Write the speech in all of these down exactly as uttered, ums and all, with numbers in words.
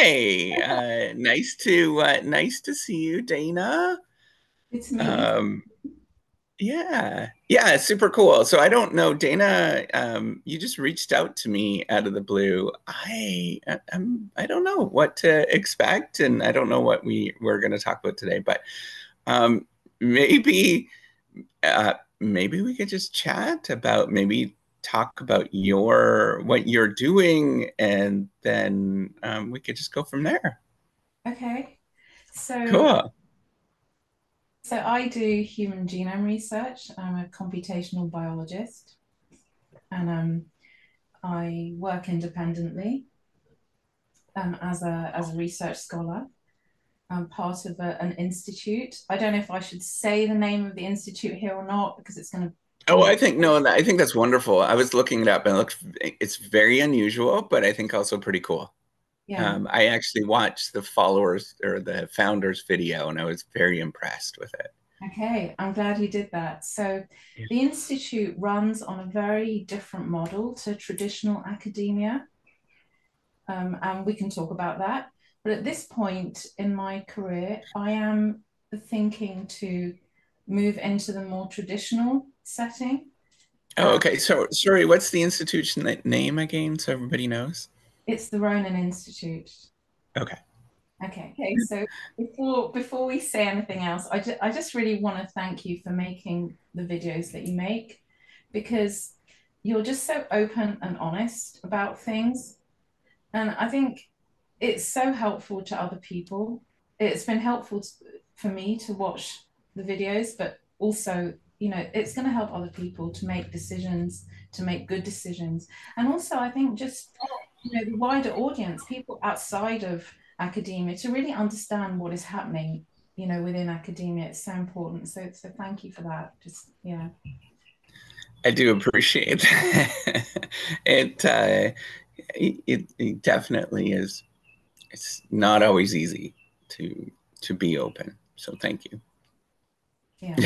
Hi, uh, nice to uh, nice to see you, Dana. It's me. Um, yeah, yeah, super cool. So I don't know, Dana. Um, you just reached out to me out of the blue. I I'm I don't know what to expect, and I don't know what we we're going to talk about today. But um, maybe uh, maybe we could just chat about maybe talk about your what you're doing, and then um, we could just go from there. Okay. So, Cool. so I do human genome research. I'm a computational biologist, and um, I work independently um, as a as a research scholar. I'm part of a, an institute. I don't know if I should say the name of the institute here or not because it's going to Oh, be. I think no, I think that's wonderful. I was looking it up and it looks it's very unusual, but I think also pretty cool. Yeah. Um, I actually watched the followers or the founders video and I was very impressed with it. Okay. I'm glad you did that. So, Yeah. the institute runs on a very different model to traditional academia. Um, and we can talk about that. But at this point in my career, I am thinking to move into the more traditional setting. Oh, Uh, okay. So sorry, what's the institution na- name again so everybody knows? it's the Ronan Institute. Okay. Okay, okay. So before before we say anything else, I, ju I just really want to thank you for making the videos that you make because you're just so open and honest about things. And I think it's so helpful to other people. It's been helpful to, for me to watch the videos, but also, you know, it's going to help other people to make decisions, to make good decisions. And also, I think just, you know, the wider audience, people outside of academia, to really understand what is happening, you know, within academia. It's so important. So, so thank you for that. Just, yeah. I do appreciate that. It, uh, it it definitely is. It's not always easy to to be open. So thank you. Yeah.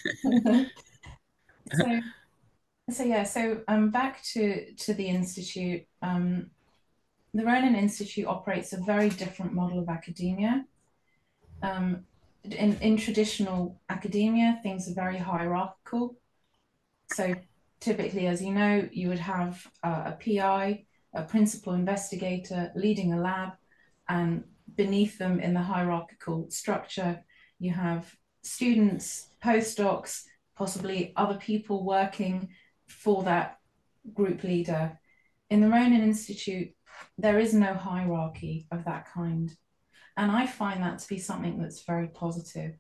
So, so yeah, so um, back to to the institute. Um, the Ronan Institute operates a very different model of academia. Um, in, in traditional academia, things are very hierarchical. So typically, as you know, you would have uh, a P I, a principal investigator leading a lab, and beneath them in the hierarchical structure, you have students, postdocs, possibly other people working for that group leader. In the Ronan Institute, there is no hierarchy of that kind. And I find that to be something that's very positive.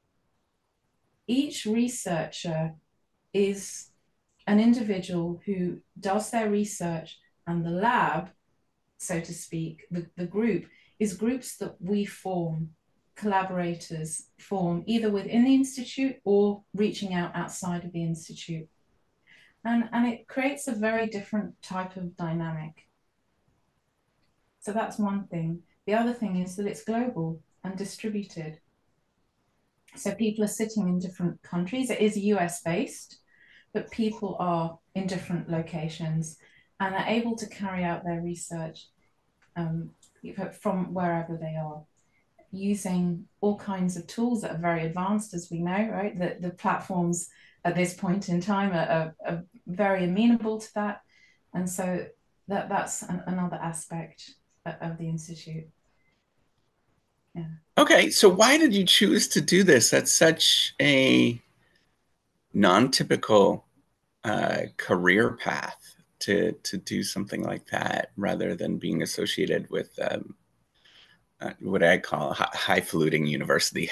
Each researcher is an individual who does their research, and the lab, so to speak, the, the group, is groups that we form, collaborators form either within the institute or reaching out outside of the institute. And, and it creates a very different type of dynamic. So that's one thing. The other thing is that it's global and distributed. So people are sitting in different countries. It is U S based, but people are in different locations and are able to carry out their research um, from wherever they are, using all kinds of tools that are very advanced, as we know, right? The, the platforms at this point in time are, are, are very amenable to that. And so that, that's an, another aspect of the Institute. Yeah. Okay, so why did you choose to do this? That's such a non-typical uh, career path to to do something like that, rather than being associated with um, uh, what I call a highfalutin university.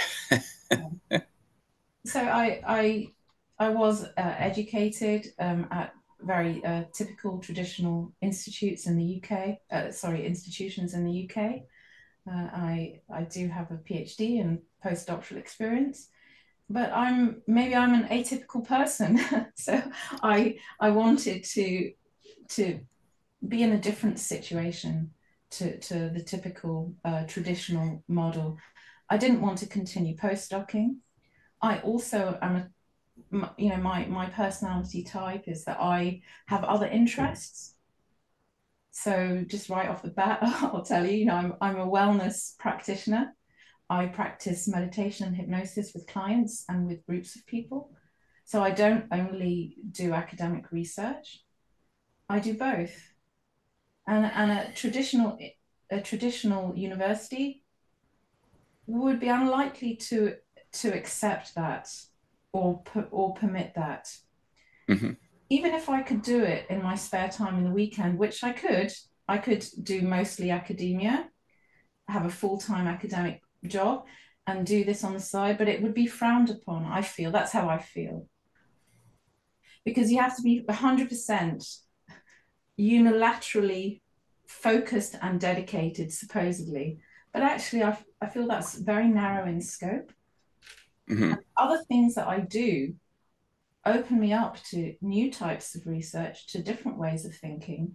So I, I, I was uh, educated um, at very uh, typical traditional institutes in the U K, uh, sorry, institutions in the U K. Uh, I I do have a PhD and postdoctoral experience, but I'm maybe I'm an atypical person, so I I wanted to to be in a different situation to to the typical uh, traditional model. I didn't want to continue postdocing. I also am a you know my my personality type is that I have other interests. So just right off the bat, I'll tell you, you know, I'm I'm a wellness practitioner. I practice meditation and hypnosis with clients and with groups of people. So I don't only do academic research, I do both. And and a traditional a traditional university would be unlikely to to accept that or or permit that. Hmm. Even if I could do it in my spare time in the weekend, which I could, I could do mostly academia, have a full-time academic job and do this on the side, but it would be frowned upon. I feel that's how I feel, because you have to be one hundred percent unilaterally focused and dedicated, supposedly. But actually, I, I feel that's very narrow in scope. Hmm. And other things that I do open me up to new types of research, to different ways of thinking.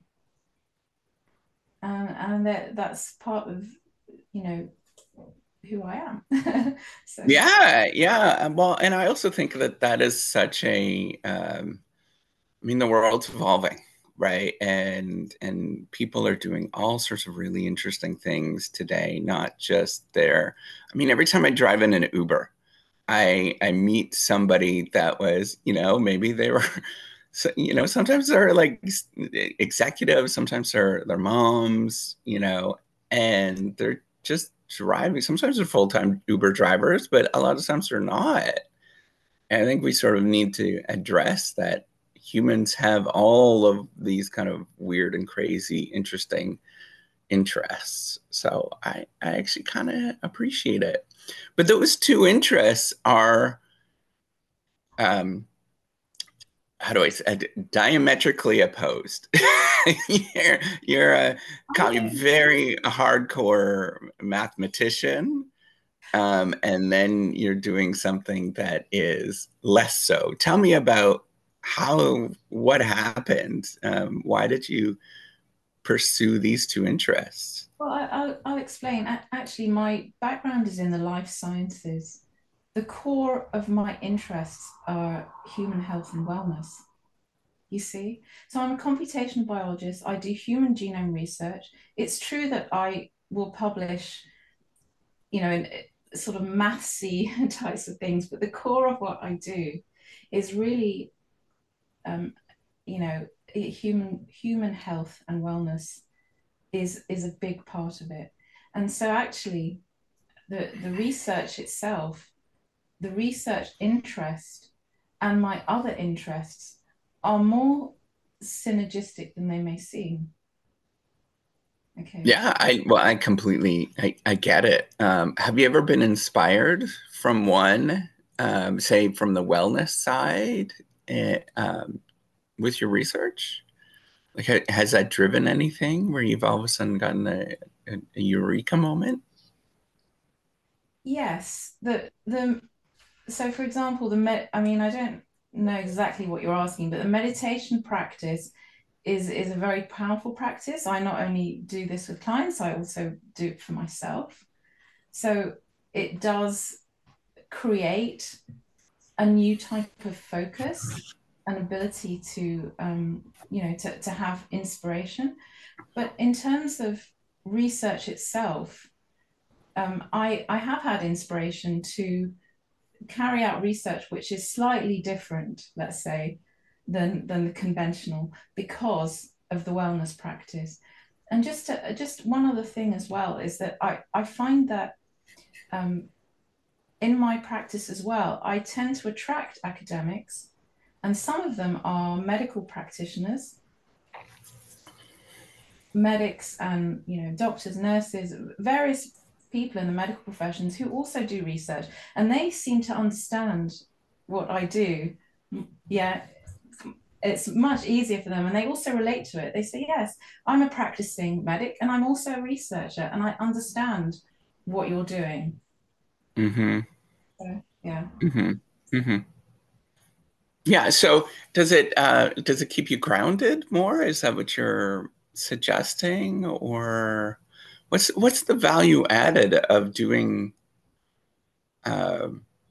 And, and that, that's part of, you know, who I am. So, Yeah, yeah. Well, and I also think that that is such a, um, I mean, the world's evolving, right? And and people are doing all sorts of really interesting things today, not just their, I mean, every time I drive in an Uber, I I meet somebody that was, you know, maybe they were, so, you know, sometimes they're like executives, sometimes they're their moms, you know, and they're just driving. Sometimes they're full-time Uber drivers, but a lot of times they're not. And I think we sort of need to address that humans have all of these kind of weird and crazy, interesting interests. So I, I actually kind of appreciate it. But those two interests are, um, how do I say, diametrically opposed. you're you're a very hardcore mathematician, um, and then you're doing something that is less so. Tell me about how, what happened? Um, why did you pursue these two interests? well, I, will I'll explain. Actually, my background is in the life sciences. The core of my interests are human health and wellness, you see. So I'm a computational biologist. I do human genome research. It's true that I will publish, you know, in sort of mathsy types of things, but the core of what I do is really, um, you know, human human health and wellness is is a big part of it. And so actually the the research itself, the research interest and my other interests are more synergistic than they may seem. Okay. Yeah, I well, I completely I, I get it. Um, have you ever been inspired from one, um, say from the wellness side, eh, um, with your research? Like, ha- has that driven anything where you've all of a sudden gotten a, a, a eureka moment? Yes, the the so for example, the med I mean, I don't know exactly what you're asking, but the meditation practice is is a very powerful practice. I not only do this with clients, I also do it for myself. So it does create a new type of focus, an ability to um, you know to, to have inspiration. But in terms of research itself, um, I, I have had inspiration to carry out research which is slightly different, let's say, than than the conventional, because of the wellness practice. And just to, just one other thing as well is that I, I find that um, in my practice as well, I tend to attract academics, and some of them are medical practitioners, medics, and you know, doctors, nurses, various people in the medical professions who also do research, and they seem to understand what I do. Yeah, it's much easier for them, and they also relate to it. They say, "Yes, I'm a practicing medic, and I'm also a researcher, and I understand what you're doing." Mm-hmm. So, yeah. Mm-hmm. Mm-hmm. Yeah. So does it uh, does it keep you grounded more? Is that what you're suggesting, or what's what's the value added of doing uh,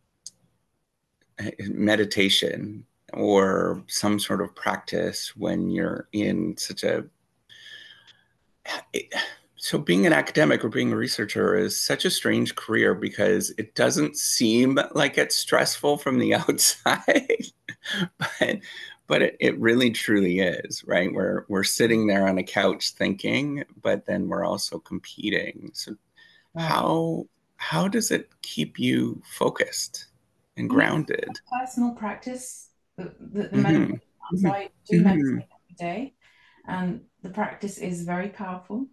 meditation or some sort of practice when you're in such a it, so being an academic or being a researcher is such a strange career because it doesn't seem like it's stressful from the outside, but but it, it really truly is, right? We're we're sitting there on a couch thinking, but then we're also competing. So Right. how how does it keep you focused and I mean, grounded? personal practice, the, the, the meditation. Hmm. So Hmm. I do meditate Hmm. every day, and the practice is very powerful.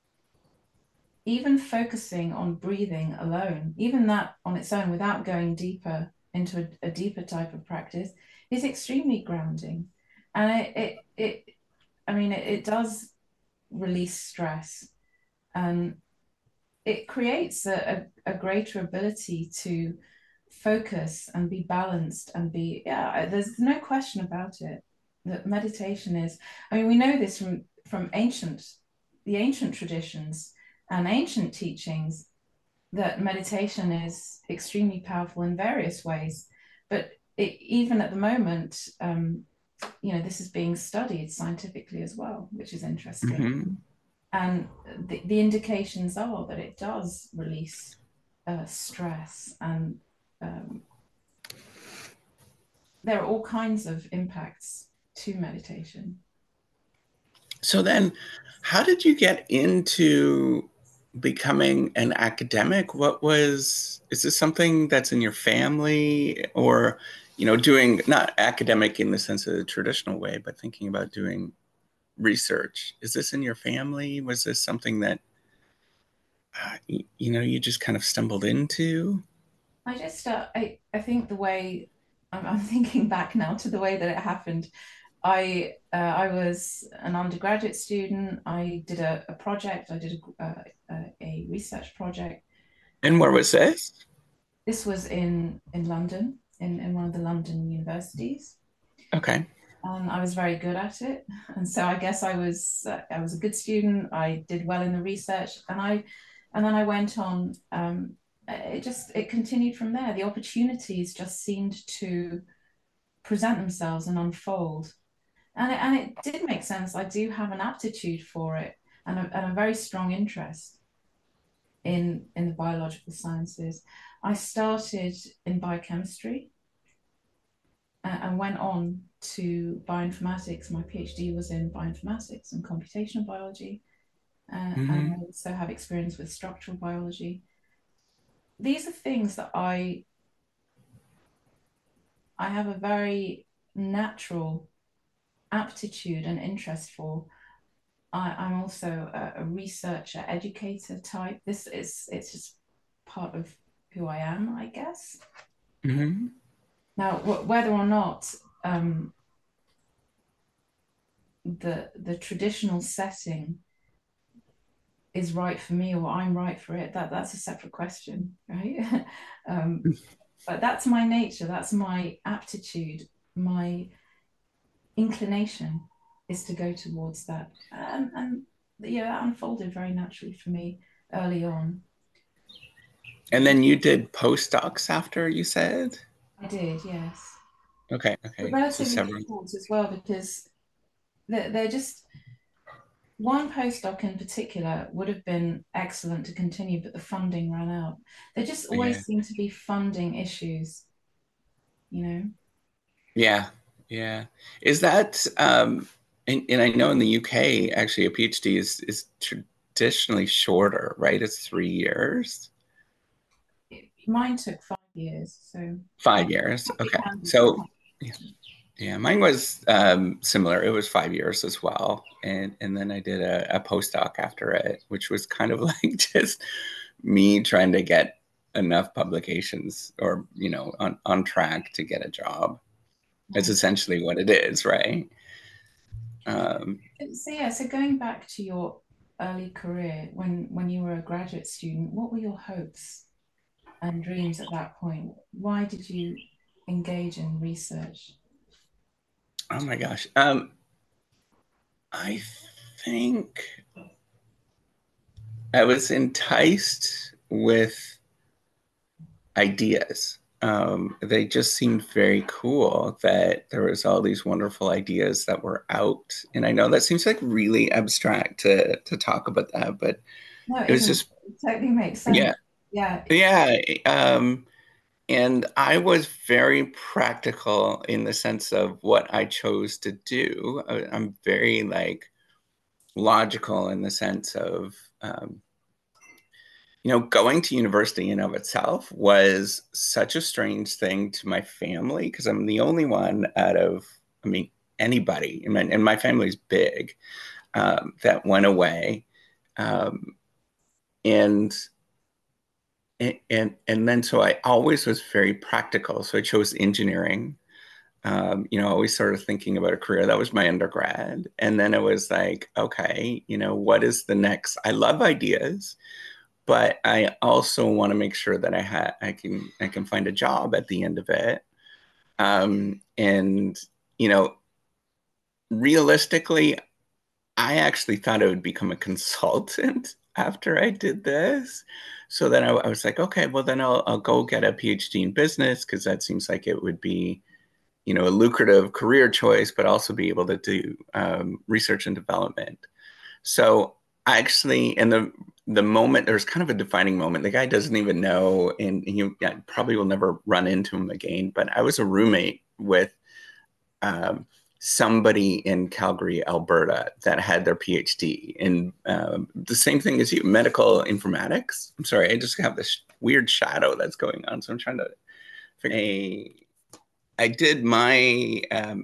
Even focusing on breathing alone, even that on its own, without going deeper into a, a deeper type of practice, is extremely grounding. And it, it, it I mean, it, it does release stress, and it creates a, a, a greater ability to focus and be balanced and be, yeah, there's no question about it that meditation is, I mean, we know this from from ancient, the ancient traditions and ancient teachings, that meditation is extremely powerful in various ways. But it, even at the moment, um, you know, this is being studied scientifically as well, which is interesting. Hmm. And the, the indications are that it does release uh, stress, and um, there are all kinds of impacts to meditation. So then, how did you get into becoming an academic? What was, is this something that's in your family or, you know, doing not academic in the sense of the traditional way, but thinking about doing research? Is this in your family? Was this something that, uh, you, you know, you just kind of stumbled into? I just, uh, I, I think the way I'm, I'm thinking back now to the way that it happened. I, uh, I was an undergraduate student. I did a, a project. I did a, uh, a, a research project. And where was this? This was in in London, in, in one of the London universities. Okay. And I was very good at it. And so I guess I was uh, I was a good student. I did well in the research, and I and then I went on. Um, it just it continued from there. The opportunities just seemed to present themselves and unfold, and it, and it did make sense. I do have an aptitude for it, and a, and a very strong interest in in the biological sciences. I started in biochemistry, uh, and went on to bioinformatics. My PhD was in bioinformatics and computational biology, uh, and I Hmm. also have experience with structural biology. These are things that I I have a very natural aptitude and interest for. I, I'm also a, a researcher, educator type. This is it's just part of who I am, I guess. Hmm. Now, wh- whether or not um, the the traditional setting is right for me or I'm right for it, that that's a separate question, right? um, but that's my nature, that's my aptitude, my inclination is to go towards that. And, and yeah, that unfolded very naturally for me early on. And then you did postdocs after you said? I did, yes. Okay. But Okay. So relatively several. short as well, because they're, they're just one postdoc in particular would have been excellent to continue, but the funding ran out. There just Yeah. always seem to be funding issues, you know? Yeah, yeah. Is that um and, and I know in the U K actually a PhD is is traditionally shorter, right? It's three years. It, mine took five years, so Five years. it Okay. can be. So yeah, yeah, mine was um similar. It was five years as well. And and then I did a, a postdoc after it, which was kind of like just me trying to get enough publications or, you know, on, on track to get a job. It's Right. essentially what it is, right? Um, So yeah, so going back to your early career, when when you were a graduate student, what were your hopes and dreams at that point? Why did you engage in research? oh my gosh. Um, I think I was enticed with ideas. um, they just seemed very cool that there was all these wonderful ideas that were out. And I know that seems like really abstract to to talk about that, but No, it it was isn't. just, It totally makes yeah, sense. Yeah. yeah. Um, and I was very practical in the sense of what I chose to do. I, I'm very like logical in the sense of, um, you know, going to university in of itself was such a strange thing to my family because I'm the only one out of, I mean, anybody, and my, and my family's big, um, that went away. Um, and and and then so I always was very practical. So I chose engineering. Um, you know, always sort of thinking about a career. That was my undergrad. And then it was like, okay, you know, what is the next? I love ideas, but I also want to make sure that I ha I can I can find a job at the end of it. Um, and you know, realistically, I actually thought I would become a consultant after I did this. So then I, I was like, okay, well then I'll I'll go get a PhD in business because that seems like it would be, you know, a lucrative career choice, but also be able to do um, research and development. So I actually, in the the moment, there's kind of a defining moment. The guy doesn't even know, and you yeah, probably will never run into him again. But I was a roommate with um, somebody in Calgary, Alberta, that had their PhD in um, the same thing as you, medical informatics. I'm sorry, I just have this weird shadow that's going on, so I'm trying to figure. A, I did my. Um,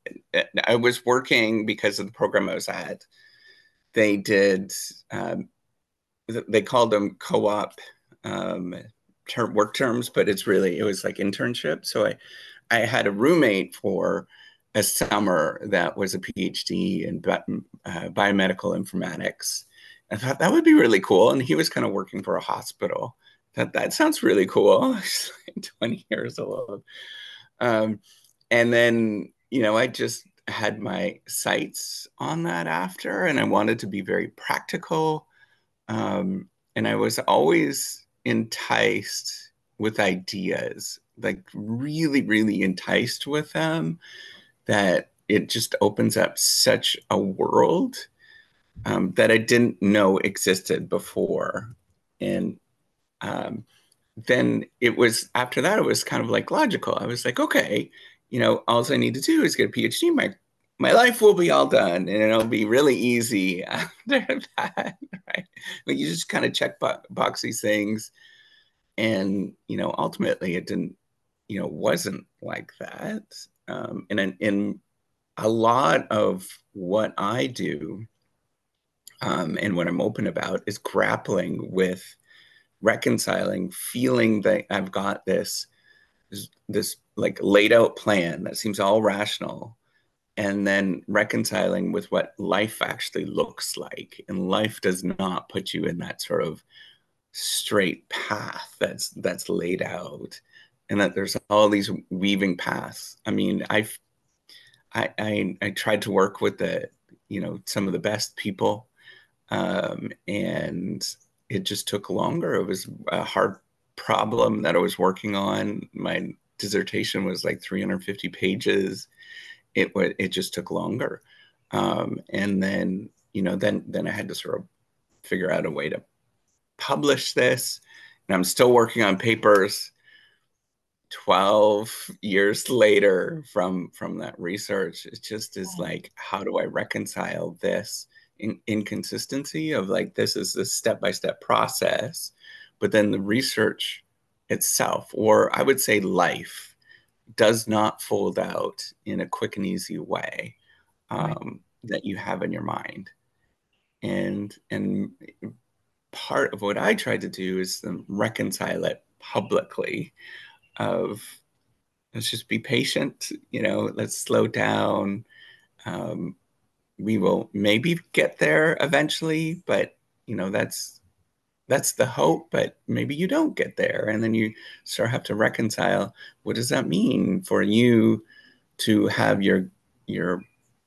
I was working because of the program I was at. They did. Um, they called them co-op um, term, work terms, but it's really it was like internship. So I I had a roommate for a summer that was a PhD in uh, biomedical informatics. I thought that would be really cool, and he was kind of working for a hospital. That that sounds really cool. He's like twenty years old, um, and then you know I just had my sights on that after, and I wanted to be very practical. Um, and I was always enticed with ideas, like really, really enticed with them, that it just opens up such a world um, that I didn't know existed before. And um, then it was after that, it was kind of like logical. I was like, okay, you know, all I need to do is get a PhD. My my life will be all done, and it'll be really easy after that, right? But you just kind of check bo box these things, and you know, ultimately, it didn't, you know, wasn't like that. Um, and in, in a lot of what I do, um, and what I'm open about is grappling with reconciling, feeling that I've got this this, this like laid out plan that seems all rational, and then reconciling with what life actually looks like. And life does not put you in that sort of straight path that's that's laid out, and that there's all these weaving paths. I mean, I've I I, I tried to work with the you know some of the best people, um, and it just took longer. It was a hard problem that I was working on. My dissertation was like three hundred fifty pages. It was it just took longer, um, and then you know then then I had to sort of figure out a way to publish this, and I'm still working on papers twelve years later from from that research. It just is like, how do I reconcile this in, inconsistency of like this is a step-by-step process, but then the research itself, or I would say life, does not fold out in a quick and easy way, Right. um, that you have in your mind. And and part of what I tried to do is reconcile it publicly of let's just be patient, you know, let's slow down. Um, we will maybe get there eventually, but you know, that's that's the hope, but maybe you don't get there. And then you sort of have to reconcile what does that mean for you to have your your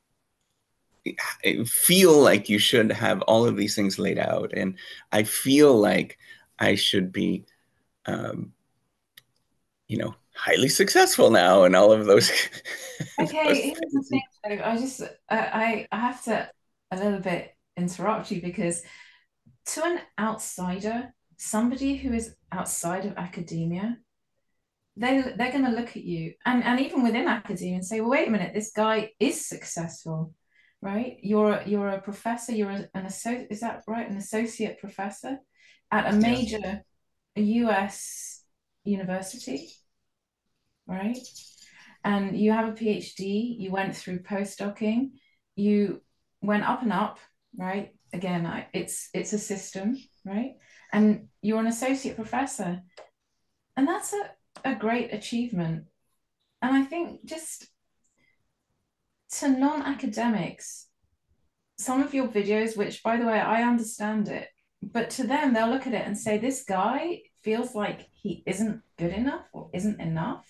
feel like you should have all of these things laid out. And I feel like I should be um, you know, highly successful now and all of those, those Okay, here's the things. thing though. I just I I I have to a little bit interrupt you because to an outsider, somebody who is outside of academia, they they're going to look at you and and even within academia and say, well, wait a minute, this guy is successful, right? You're you're a professor, you're a, an associate, is that right? An associate professor at a Yeah. major U S university, right? And you have a PhD, you went through postdocing, you went up and up, right? Again, I, it's it's a system, right? And you're an associate professor, and that's a, a great achievement. And I think just to non-academics, some of your videos, which by the way, I understand it, but to them, they'll look at it and say, this guy feels like he isn't good enough or isn't enough.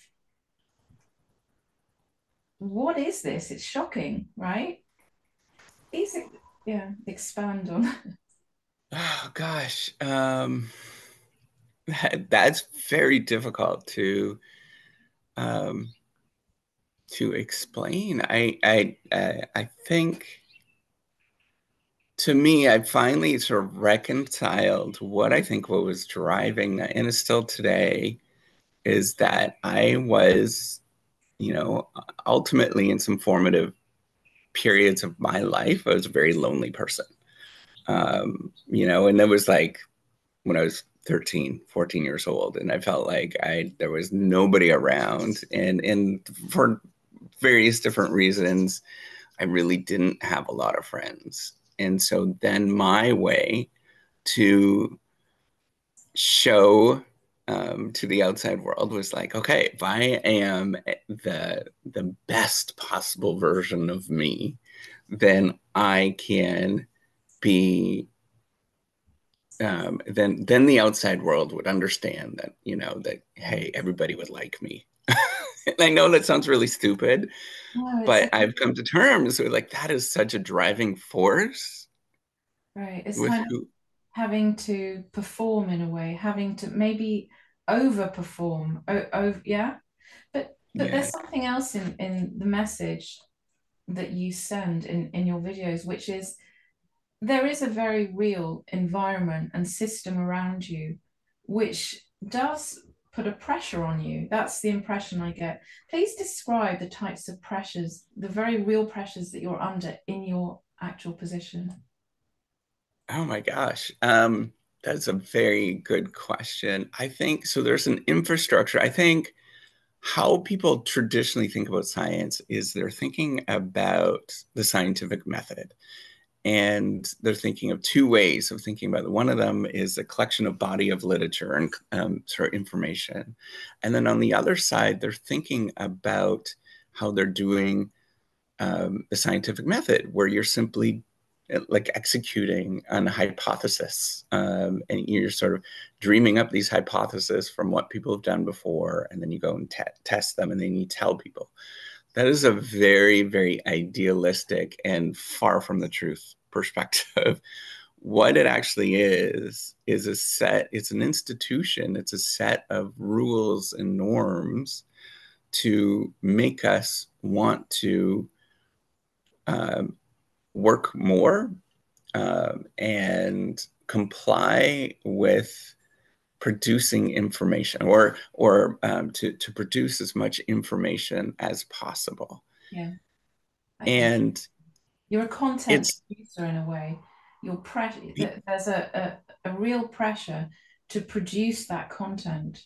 What is this? It's shocking, right? Please, yeah, expand on. Oh gosh. Um, that, that's very difficult to um, to explain. I I I, I think to me, I finally sort of reconciled what I think what was driving that, and is still today, is that I was, you know, ultimately in some formative periods of my life, I was a very lonely person. Um, you know, and it was like when I was thirteen, fourteen years old, and I felt like I there was nobody around, and and for various different reasons, I really didn't have a lot of friends. And so then my way to show um, to the outside world was like, okay, if I am the the best possible version of me, then I can be um, then then the outside world would understand that, you know, that hey, everybody would like me. And I know that sounds really stupid, No, it's but I've come to terms with like that is such a driving force right. It's with kind of who. having to perform in a way, having to maybe overperform. Oh, oh, yeah. But but Yeah. there's something else in in the message that you send in in your videos, which is there is a very real environment and system around you, which does put a pressure on you. That's the impression I get. Please describe the types of pressures, the very real pressures that you're under in your actual position. Oh my gosh. Um, that's a very good question. I think so. There's an infrastructure. I think how people traditionally think about science is they're thinking about the scientific method. And they're thinking of two ways of thinking about it. One of them is a collection of body of literature and um, sort of information. And then on the other side, they're thinking about how they're doing um, the scientific method, where you're simply uh, like executing on a hypothesis, um, and you're sort of dreaming up these hypotheses from what people have done before, and then you go and te- test them, and then you tell people. That is a very, very idealistic and far from the truth perspective. What it actually is, is a set, it's an institution, it's a set of rules and norms to make us want to um, work more um, and comply with producing information or or um, to to produce as much information as possible. Yeah, I get it. And You're a content it's producer in a way. You're pre- there's a, a, a real pressure to produce that content.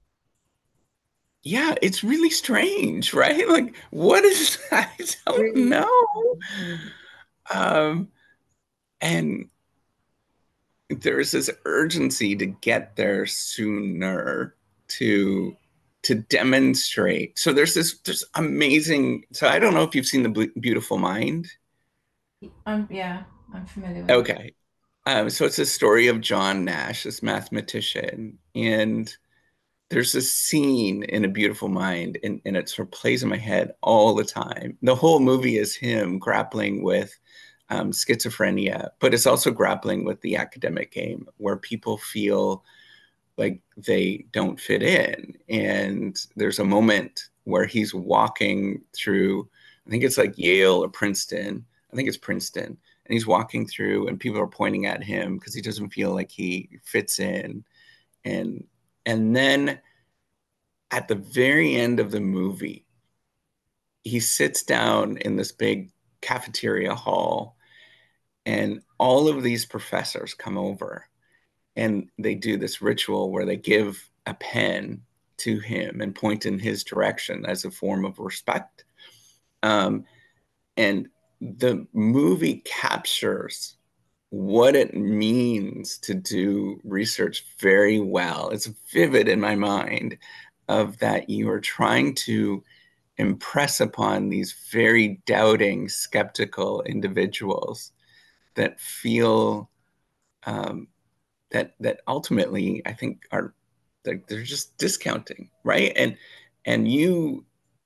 yeah, it's really strange, right? Like, what is I don't Really? know. Um, and there's this urgency to get there sooner to to demonstrate. So there's this there's amazing. So I don't know if you've seen the Beautiful Mind. I'm yeah, I'm familiar with it. Okay. Um, so it's a story of John Nash, this mathematician, and there's this scene in A Beautiful Mind, and, and it sort of plays in my head all the time. The whole movie is him grappling with um, schizophrenia, but it's also grappling with the academic game, where people feel like they don't fit in. And there's a moment where he's walking through, I think it's like Yale or Princeton. I think it's Princeton. And he's walking through and people are pointing at him because he doesn't feel like he fits in. And and then at the very end of the movie, he sits down in this big cafeteria hall and all of these professors come over and they do this ritual where they give a pen to him and point in his direction as a form of respect. Um, and the movie captures what it means to do research very well. It's vivid in my mind of that you are trying to impress upon these very doubting, skeptical individuals that feel um, that that ultimately I think are they're, they're just discounting, right? And and you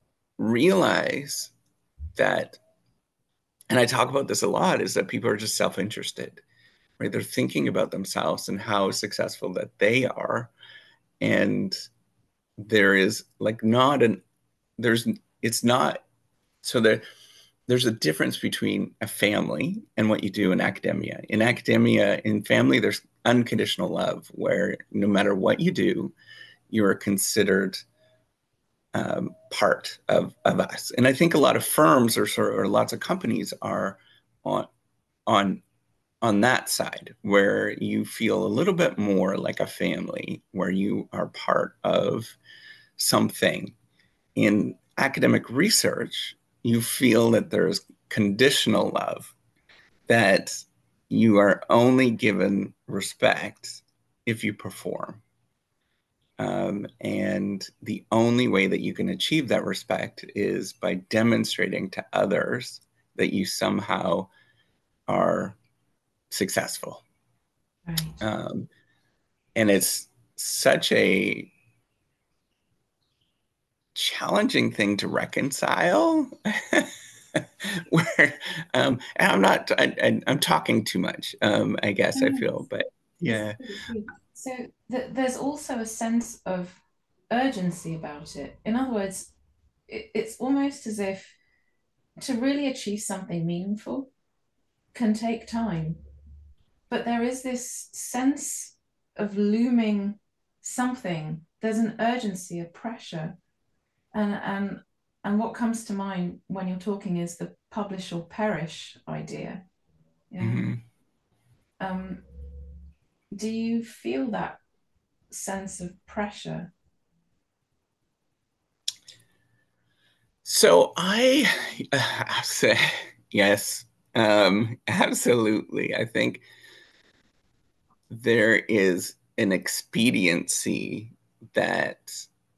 realize that, and I talk about this a lot, is that people are just self-interested, right? They're thinking about themselves and how successful that they are, and there is like not an there's it's not so there there's a difference between a family and what you do in academia. In academia, in family, there's unconditional love where no matter what you do, you are considered um, part of, of us. And I think a lot of firms or, sort of, or lots of companies are on on on that side where you feel a little bit more like a family, where you are part of something. In academic research, you feel that there's conditional love, that you are only given respect if you perform. Um, and the only way that you can achieve that respect is by demonstrating to others that you somehow are successful. Right. Um, and it's such a challenging thing to reconcile. Where um, and I'm not I, am talking too much, um, I guess I No, feel, but it's yeah. good, it's good. So th- there's also a sense of urgency about it. In other words, it, it's almost as if to really achieve something meaningful can take time, but there is this sense of looming something. There's an urgency, a pressure, and and and what comes to mind when you're talking is the publish or perish idea. Yeah. Mhm. Um, do you feel that sense of pressure? So I uh, say yes, um, absolutely. I think there is an expediency that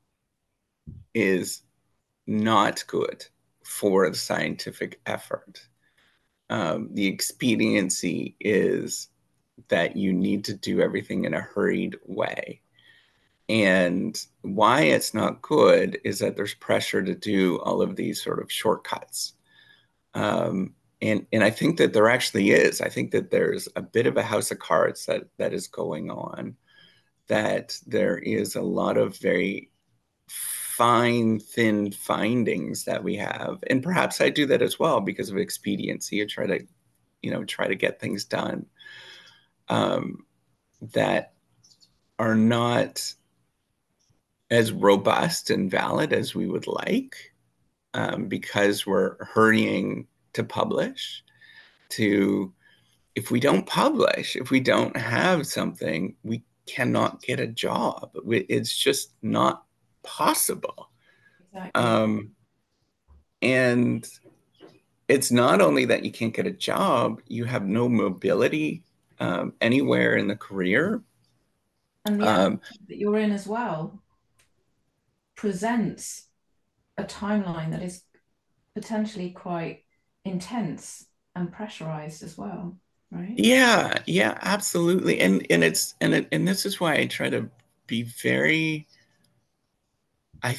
is not good for the scientific effort. Um, the expediency is that you need to do everything in a hurried way. And why it's not good is that there's pressure to do all of these sort of shortcuts. Um, and and I think that there actually is. I think that there's a bit of a house of cards that that is going on. That there is a lot of very fine, thin findings that we have, and perhaps I do that as well because of expediency. I try to, you know, try to get things done um, that are not as robust and valid as we would like um, because we're hurrying to publish. To if we don't publish, if we don't have something, we cannot get a job. It's just not possible. Exactly. Um, and it's not only that you can't get a job, you have no mobility um, anywhere in the career. And the Um, activity that you're in as well presents a timeline that is potentially quite intense and pressurized as well, right? yeah, yeah, absolutely. And and it's and it, and this is why I try to be very, I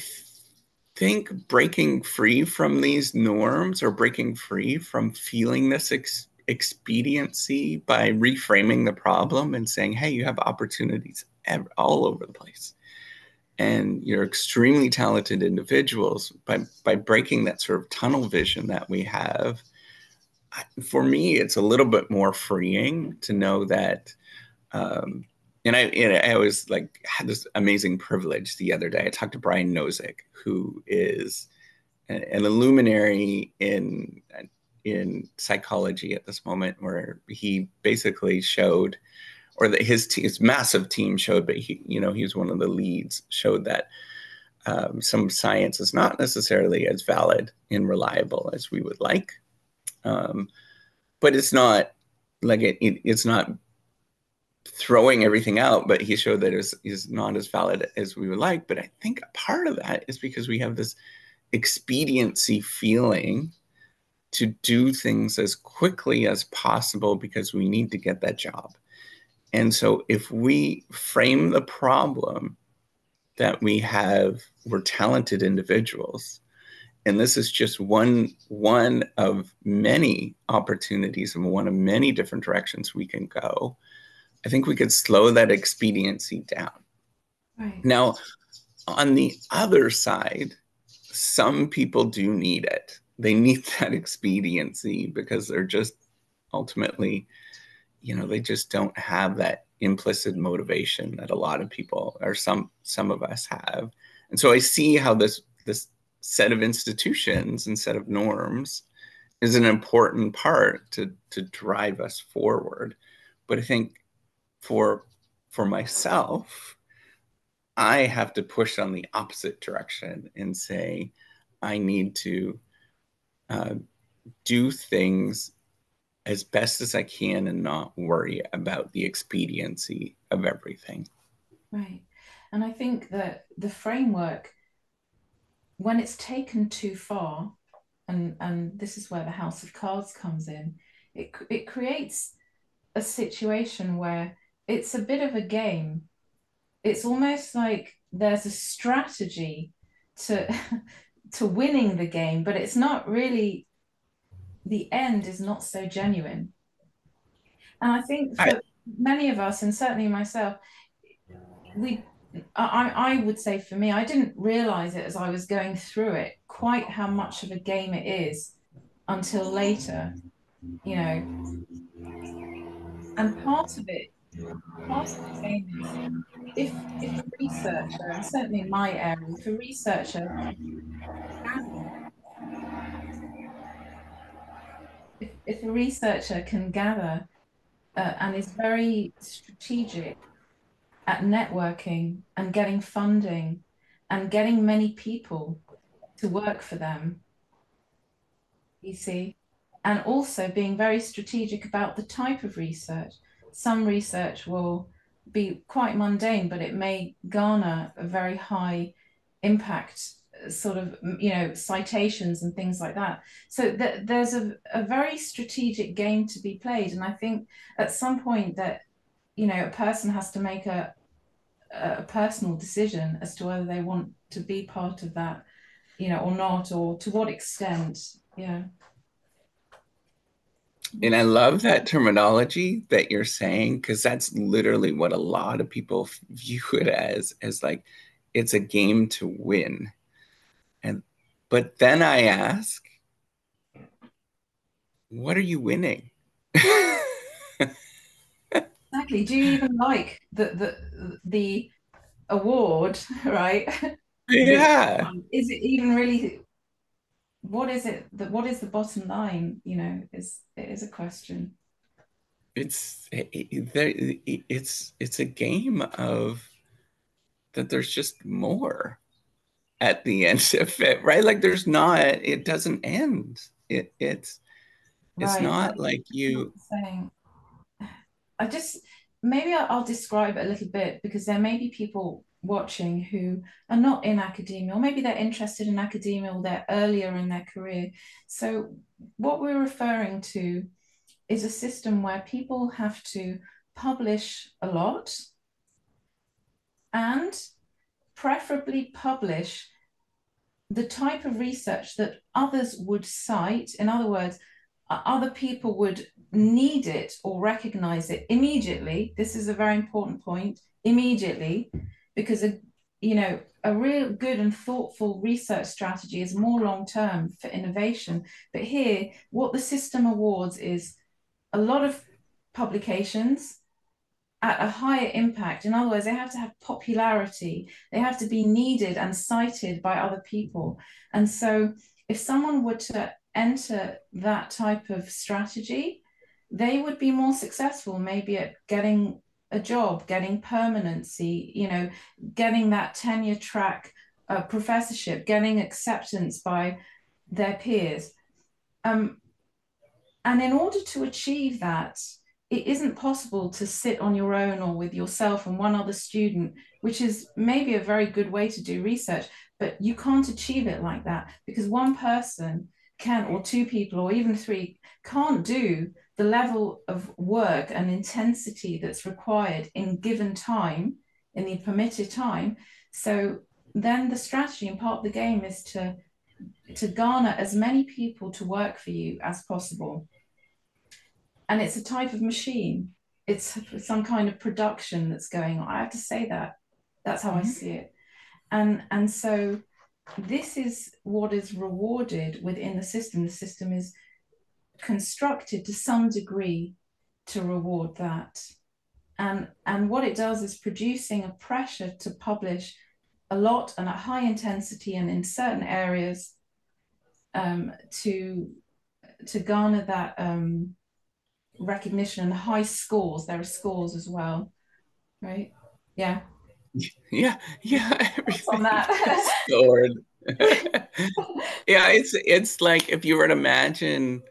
think breaking free from these norms or breaking free from feeling this ex expediency by reframing the problem and saying, hey, you have opportunities all over the place. And you're extremely talented individuals. By, by breaking that sort of tunnel vision that we have, for me, it's a little bit more freeing to know that, um, and I, and I was like, had this amazing privilege the other day. I talked to Brian Nozick, who is an, an illuminary in, in psychology at this moment, where he basically showed, or that his, his massive team showed, but he, you know, he was one of the leads, showed that um, some science is not necessarily as valid and reliable as we would like. Um, but it's not like it, it, it's not throwing everything out, but he showed that it is not as valid as we would like. But I think a part of that is because we have this expediency feeling to do things as quickly as possible because we need to get that job. And so if we frame the problem that we have, we're talented individuals, and this is just one, one of many opportunities and one of many different directions we can go, I think we could slow that expediency down. Right. Now, on the other side, some people do need it. They need that expediency because they're just ultimately, you know, they just don't have that implicit motivation that a lot of people, or some some of us have. And so I see how this this set of institutions and set of norms is an important part to to drive us forward. But I think for for myself, I have to push on the opposite direction and say, I need to uh, do things as best as I can and not worry about the expediency of everything. Right. And I think that the framework, when it's taken too far, and and this is where the House of Cards comes in, it it creates a situation where it's a bit of a game. It's almost like there's a strategy to to winning the game, but it's not really, the end is not so genuine. And I think I, for many of us, and certainly myself, we I, I would say for me, I didn't realize it as I was going through it, quite how much of a game it is until later, you know. And part of it, part of the game is, if if a researcher, and certainly in my area, if a researcher if, if a researcher can gather uh, and is very strategic at networking and getting funding and getting many people to work for them, you see, and also being very strategic about the type of research. Some research will be quite mundane, but it may garner a very high impact, sort of, you know, citations and things like that. So th- there's a, a very strategic game to be played. And I think at some point that, you know, a person has to make a, a personal decision as to whether they want to be part of that, you know, or not, or to what extent. Yeah. and I love that terminology that you're saying, because that's literally what a lot of people view it as, as like, it's a game to win. And, but then I ask, what are you winning? Exactly. Do you even like the the the award, right? Which Yeah. is it even really, what is it that what is the bottom line, you know, is it is a question. It's it, it's it's a game of that there's just more at the end of it, right? Like there's not, it doesn't end. It it's it's Right. I not like see what you. you're saying. I just, maybe I'll, I'll describe it a little bit, because there may be people watching who are not in academia, or maybe they're interested in academia or they're earlier in their career. So what we're referring to is a system where people have to publish a lot, and preferably publish the type of research that others would cite. In other words, other people would need it or recognize it immediately. This is a very important point, immediately, because a, you know, a real good and thoughtful research strategy is more long term for innovation. But here, what the system awards is a lot of publications at a higher impact. In other words, they have to have popularity, they have to be needed and cited by other people. And so, if someone were to enter that type of strategy, they would be more successful, maybe at getting a job, getting permanency, you know, getting that tenure track uh, professorship, getting acceptance by their peers. Um, and in order to achieve that, it isn't possible to sit on your own or with yourself and one other student, which is maybe a very good way to do research, but you can't achieve it like that because one person can, or two people, or even three, can't do the level of work and intensity that's required in given time, in the permitted time. So then the strategy and part of the game is to to garner as many people to work for you as possible. And it's a type of machine. It's some kind of production that's going on. I have to say that. That's how mm-hmm. I see it. And and so this is what is rewarded within the system. The system is constructed to some degree to reward that. And, and what it does is producing a pressure to publish a lot and at high intensity and in certain areas um, to, to garner that um, recognition and high scores. There are scores as well, right? Yeah. Yeah, yeah, everything on that. Scored. Yeah, it's it's like if you were to imagine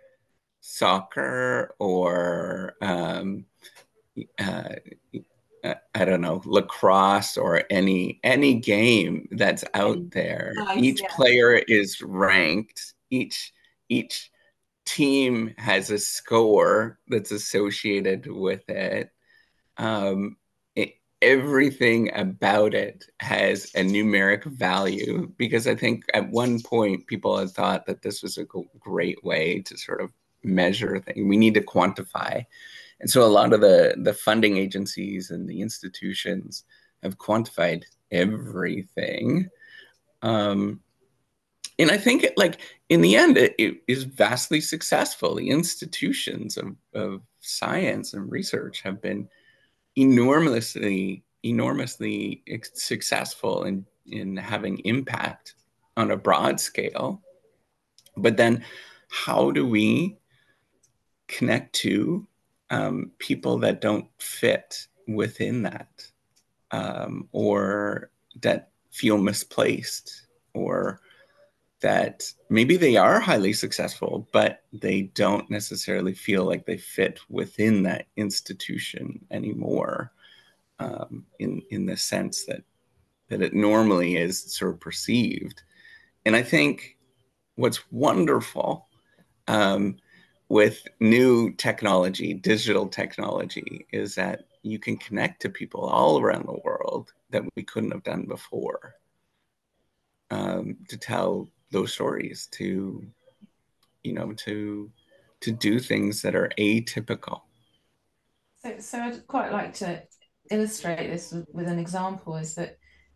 soccer or um, uh, I don't know, lacrosse or any any game that's out there. Nice, each yeah. player is ranked. Each each team has a score that's associated with it. Um, it everything about it has a numeric value because I think at one point people had thought that this was a great way to sort of measure things. We need to quantify. And so a lot of the, the funding agencies and the institutions have quantified everything. Um, and I think it, like in the end, it, it is vastly successful. The institutions of, of science and research have been enormously, enormously successful in, in having impact on a broad scale. But then how do we connect to um, people that don't fit within that um, or that feel misplaced or that maybe they are highly successful, but they don't necessarily feel like they fit within that institution anymore um, in, in the sense that, that it normally is sort of perceived. And I think what's wonderful um, with new technology, digital technology, is that you can connect to people all around the world that we couldn't have done before um, to tell those stories, to, you know, to, to do things that are atypical. So, so I'd quite like to illustrate this with, with an example is that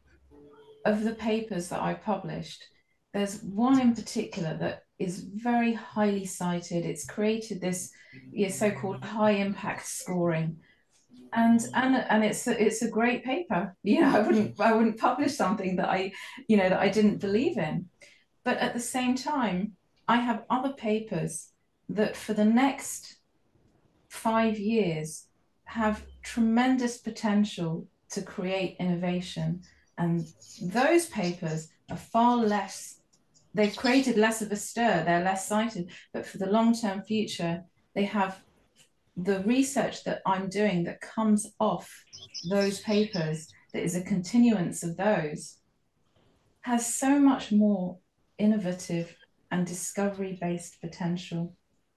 of the papers that I published, there's one in particular that is very highly cited. It's created this yeah, so-called high impact scoring. And and and it's a, it's a great paper. You know, I wouldn't I wouldn't publish something that I, you know, that I didn't believe in. But at the same time, I have other papers that for the next five years have tremendous potential to create innovation. And those papers are far less, they've created less of a stir, they're less cited, but for the long-term future, they have the research that I'm doing that comes off those papers, that is a continuance of those, has so much more innovative and discovery-based potential.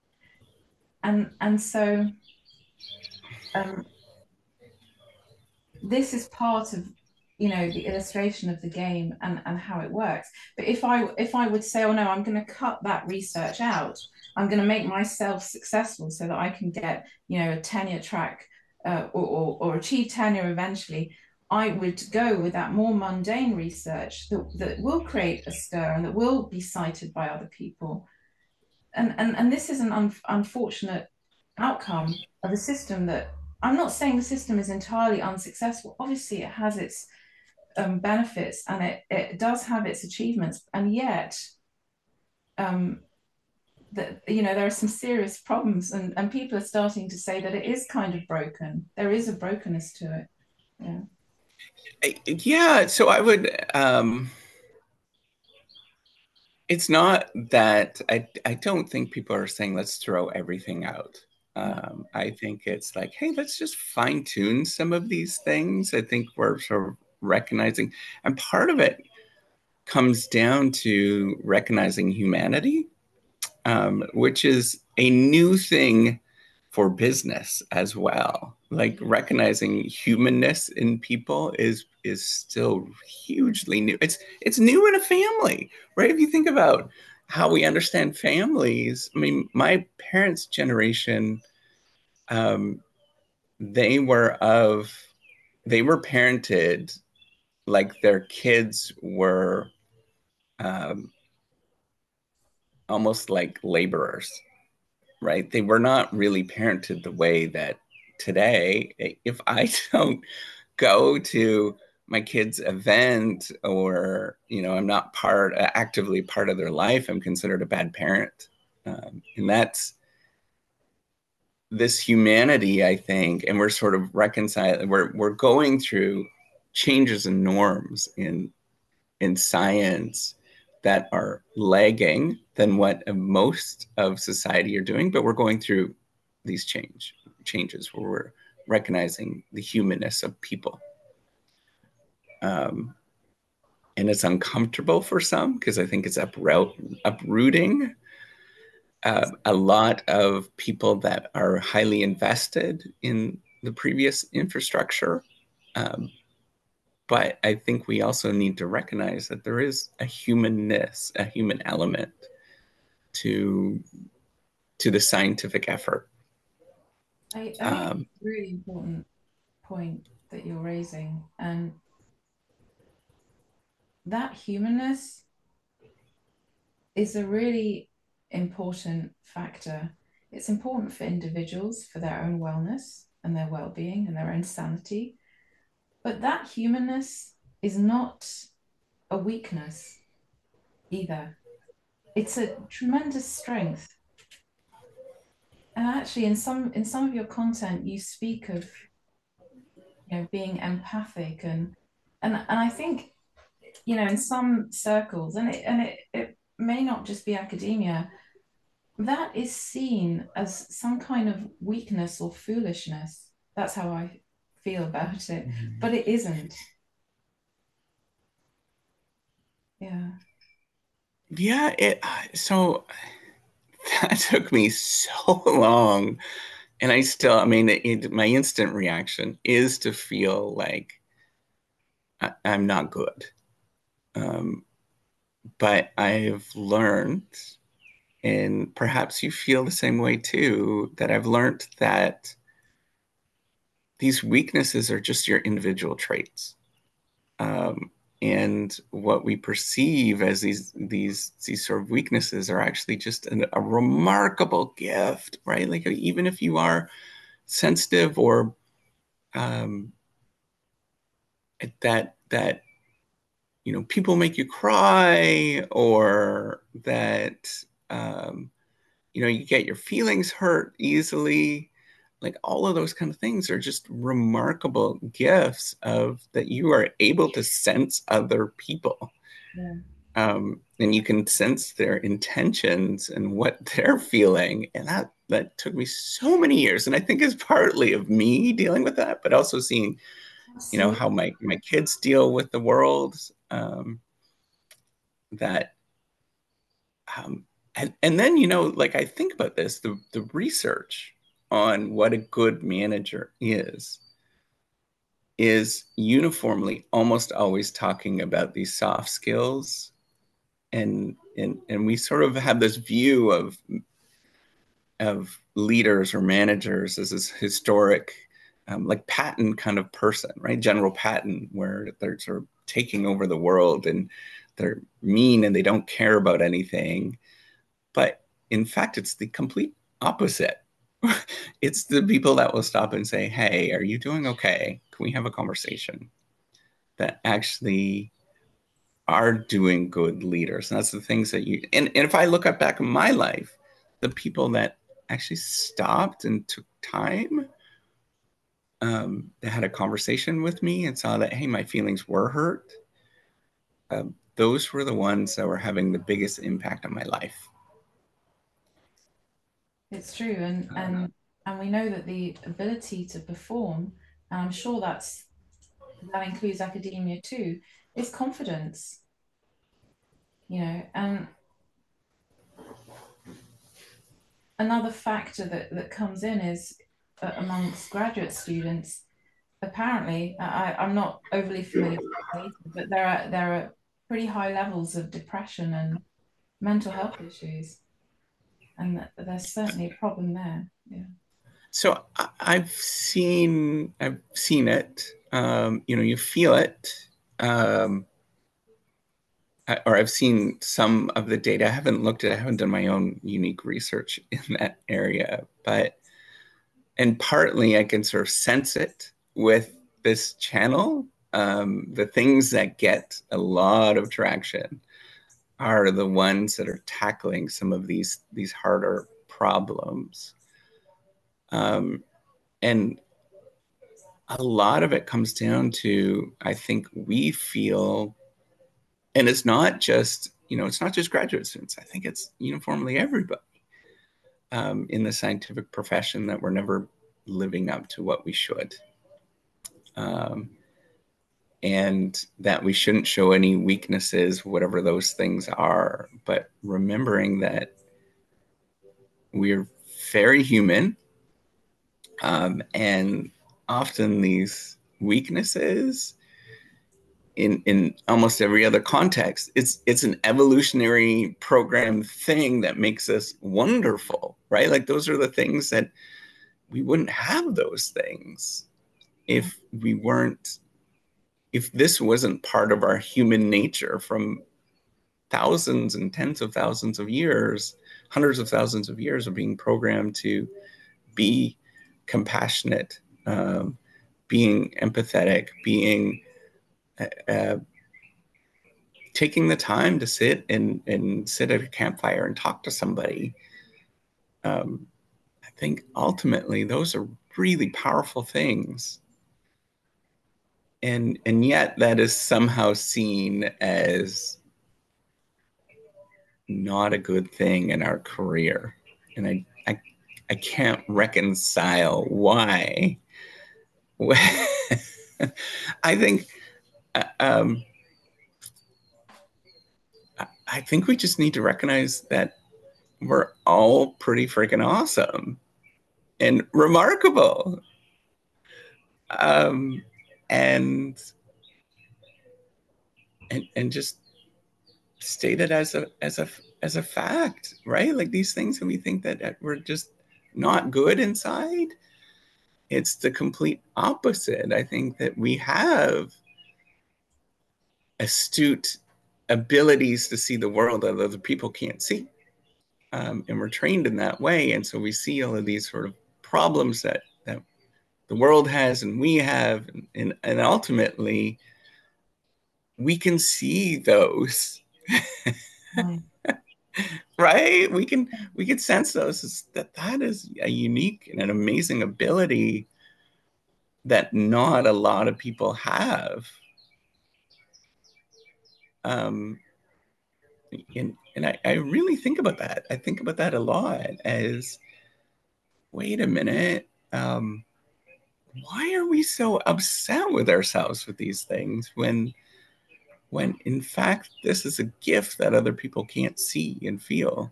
And, and so um, this is part of you know, the illustration of the game and and how it works. But if I if I would say, oh no, I'm going to cut that research out, I'm going to make myself successful so that I can get, you know, a tenure track, uh, or, or or achieve tenure eventually. I would go with that more mundane research that, that will create a stir and that will be cited by other people. And and and this is an un- unfortunate outcome of a system that, I'm not saying the system is entirely unsuccessful. Obviously, it has its um, benefits and it, it does have its achievements, and yet um, that, you know, there are some serious problems, and, and people are starting to say that it is kind of broken. There is a brokenness to it. Yeah. Yeah, so I would um it's not that I I don't think people are saying let's throw everything out. No. Um, I think it's like, hey, let's just fine tune some of these things. I think we're sort of recognizing, and part of it comes down to recognizing humanity, um, which is a new thing for business as well. Like recognizing humanness in people is is still hugely new. It's it's new in a family, right? If you think about how we understand families, I mean, my parents' generation, um, they were of they were parented like their kids were um, almost like laborers, right? They were not really parented the way that today, if I don't go to my kid's event, or, you know, I'm not part, actively part of their life, I'm considered a bad parent. Um, and that's this humanity, I think, and we're sort of reconciling, we're, we're going through changes in norms in in science that are lagging than what most of society are doing, but we're going through these change changes where we're recognizing the humanness of people. Um, and it's uncomfortable for some because I think it's uproot, uprooting uh, a lot of people that are highly invested in the previous infrastructure. Um, but I think we also need to recognize that there is a humanness, a human element to to the scientific effort. I, I think Um, it's a really important point that you're raising. And that humanness is a really important factor. It's important for individuals, for their own wellness and their well-being and their own sanity. But that humanness is not a weakness either. It's a tremendous strength. And actually, in some in some of your content, you speak of, you know, being empathic, and and and I think, you know, in some circles, and it and it, it may not just be academia, that is seen as some kind of weakness or foolishness. That's how I feel about it, but it isn't. Yeah. yeah, it so that took me so long, and I still, I mean, it, my instant reaction is to feel like I, I'm not good. Um, but I've learned, and perhaps you feel the same way too, that I've learned that these weaknesses are just your individual traits. Um, and what we perceive as these these these sort of weaknesses are actually just an, a remarkable gift, right? Like even if you are sensitive, or um, that that you know people make you cry, or that um, you know you get your feelings hurt easily, like all of those kind of things are just remarkable gifts of that you are able to sense other people, Yeah. um, and you can sense their intentions and what they're feeling, and that that took me so many years, and I think is partly of me dealing with that, but also seeing, you know, how Absolutely. my my kids deal with the world, um, that um, and and then, you know, like I think about this, the the research on what a good manager is is uniformly almost always talking about these soft skills. And, and, and we sort of have this view of, of leaders or managers as this historic, um, like Patton kind of person, right? General Patton, where they're sort of taking over the world and they're mean and they don't care about anything. But in fact, it's the complete opposite. It's the people that will stop and say, hey, are you doing okay? Can we have a conversation? That actually are doing good leaders. And that's the things that you, and, and if I look up back in my life, the people that actually stopped and took time, um, that had a conversation with me and saw that, hey, my feelings were hurt, um, those were the ones that were having the biggest impact on my life. It's true, and and and we know that the ability to perform, and I'm sure that's that includes academia too, is confidence. You know, and another factor that that comes in is uh, amongst graduate students. Apparently, I, I'm not overly familiar with the data, but there are there are pretty high levels of depression and mental health issues, and that, there's certainly a problem there. Yeah. So I, have seen I've seen it. Um, you know, you feel it. Um, or I've seen some of the data. I haven't looked at, I haven't done my own unique research in that area, but, and partly I can sort of sense it with this channel. Um, the things that get a lot of traction are the ones that are tackling some of these, these harder problems. Um, and a lot of it comes down to, I think we feel, and it's not just, you know, it's not just graduate students. I think it's uniformly everybody, um, in the scientific profession, that we're never living up to what we should. Um, and that we shouldn't show any weaknesses, whatever those things are, but remembering that we're very human, um, and often these weaknesses in in almost every other context, it's it's an evolutionary program thing that makes us wonderful, right? Like those are the things that we wouldn't have those things if we weren't, if this wasn't part of our human nature from thousands and tens of thousands of years, hundreds of thousands of years of being programmed to be compassionate, um, being empathetic, being uh, uh, taking the time to sit and, and sit at a campfire and talk to somebody. Um, I think ultimately those are really powerful things. And, and yet that is somehow seen as not a good thing in our career. And I, I, I can't reconcile why. I think, uh, um, I think we just need to recognize that we're all pretty freaking awesome and remarkable. Um, and, and, and just state it as a, as a, as a fact, right? Like these things that we think that we're just not good inside, it's the complete opposite. I think that we have astute abilities to see the world that other people can't see. Um, and we're trained in that way. And so we see all of these sort of problems that, that the world has and we have. And, and, and ultimately, we can see those. Right. Right? We can we can sense those. That that is a unique and an amazing ability that not a lot of people have. Um, and and I, I really think about that. I think about that a lot as, wait a minute, um, why are we so upset with ourselves with these things when when in fact this is a gift that other people can't see and feel?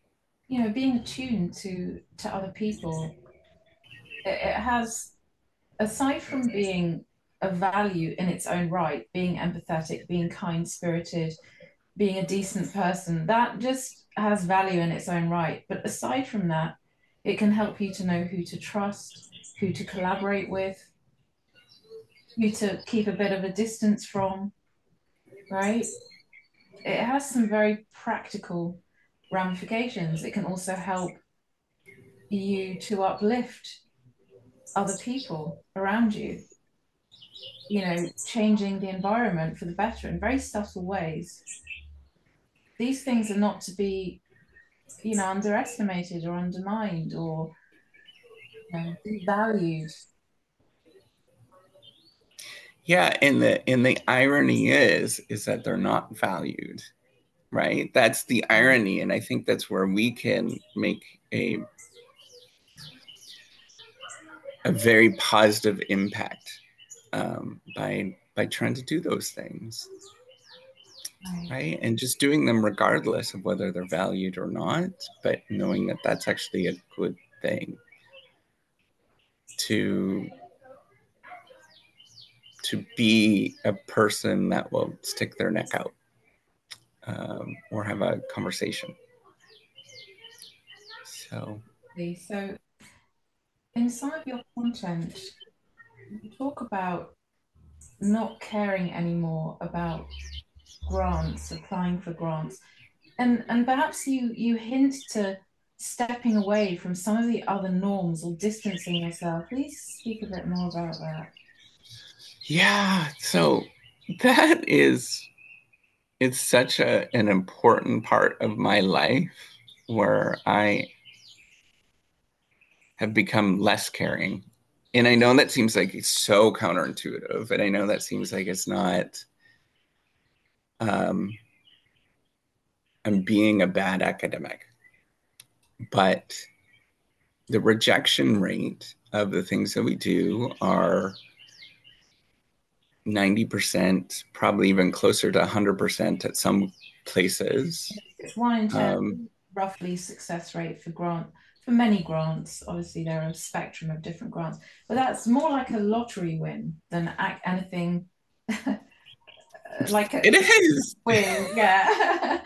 You know, being attuned to to other people, it, it has aside from being a value in its own right, being empathetic, being kind spirited, being a decent person, that just has value in its own right. But aside from that, it can help you to know who to trust, who to collaborate with, who to keep a bit of a distance from, right? It has some very practical ramifications. It can also help you to uplift other people around you, you know, changing the environment for the better in very subtle ways. These things are not to be, you know, underestimated or undermined or, you know, devalued. Yeah, and the and the irony is is that they're not valued, right? That's the Right. irony, and I think that's where we can make a a very positive impact um, by by trying to do those things, Right. right? And just doing them regardless of whether they're valued or not, but knowing that that's actually a good thing to to be a person that will stick their neck out um, or have a conversation. So So, in some of your content, you talk about not caring anymore about grants, applying for grants, and and perhaps you you hint to stepping away from some of the other norms or distancing yourself. Please speak a bit more about that. yeah, so that is it's such a, an important part of my life where I have become less caring. And I know that seems like it's so counterintuitive, and I know that seems like it's not um, I'm being a bad academic, but the rejection rate of the things that we do are ninety percent, probably even closer to one hundred percent at some places. It's one in ten, Um, roughly, success rate for grant for many grants. Obviously, there are a spectrum of different grants, but that's more like a lottery win than anything like a it is. win. Yeah.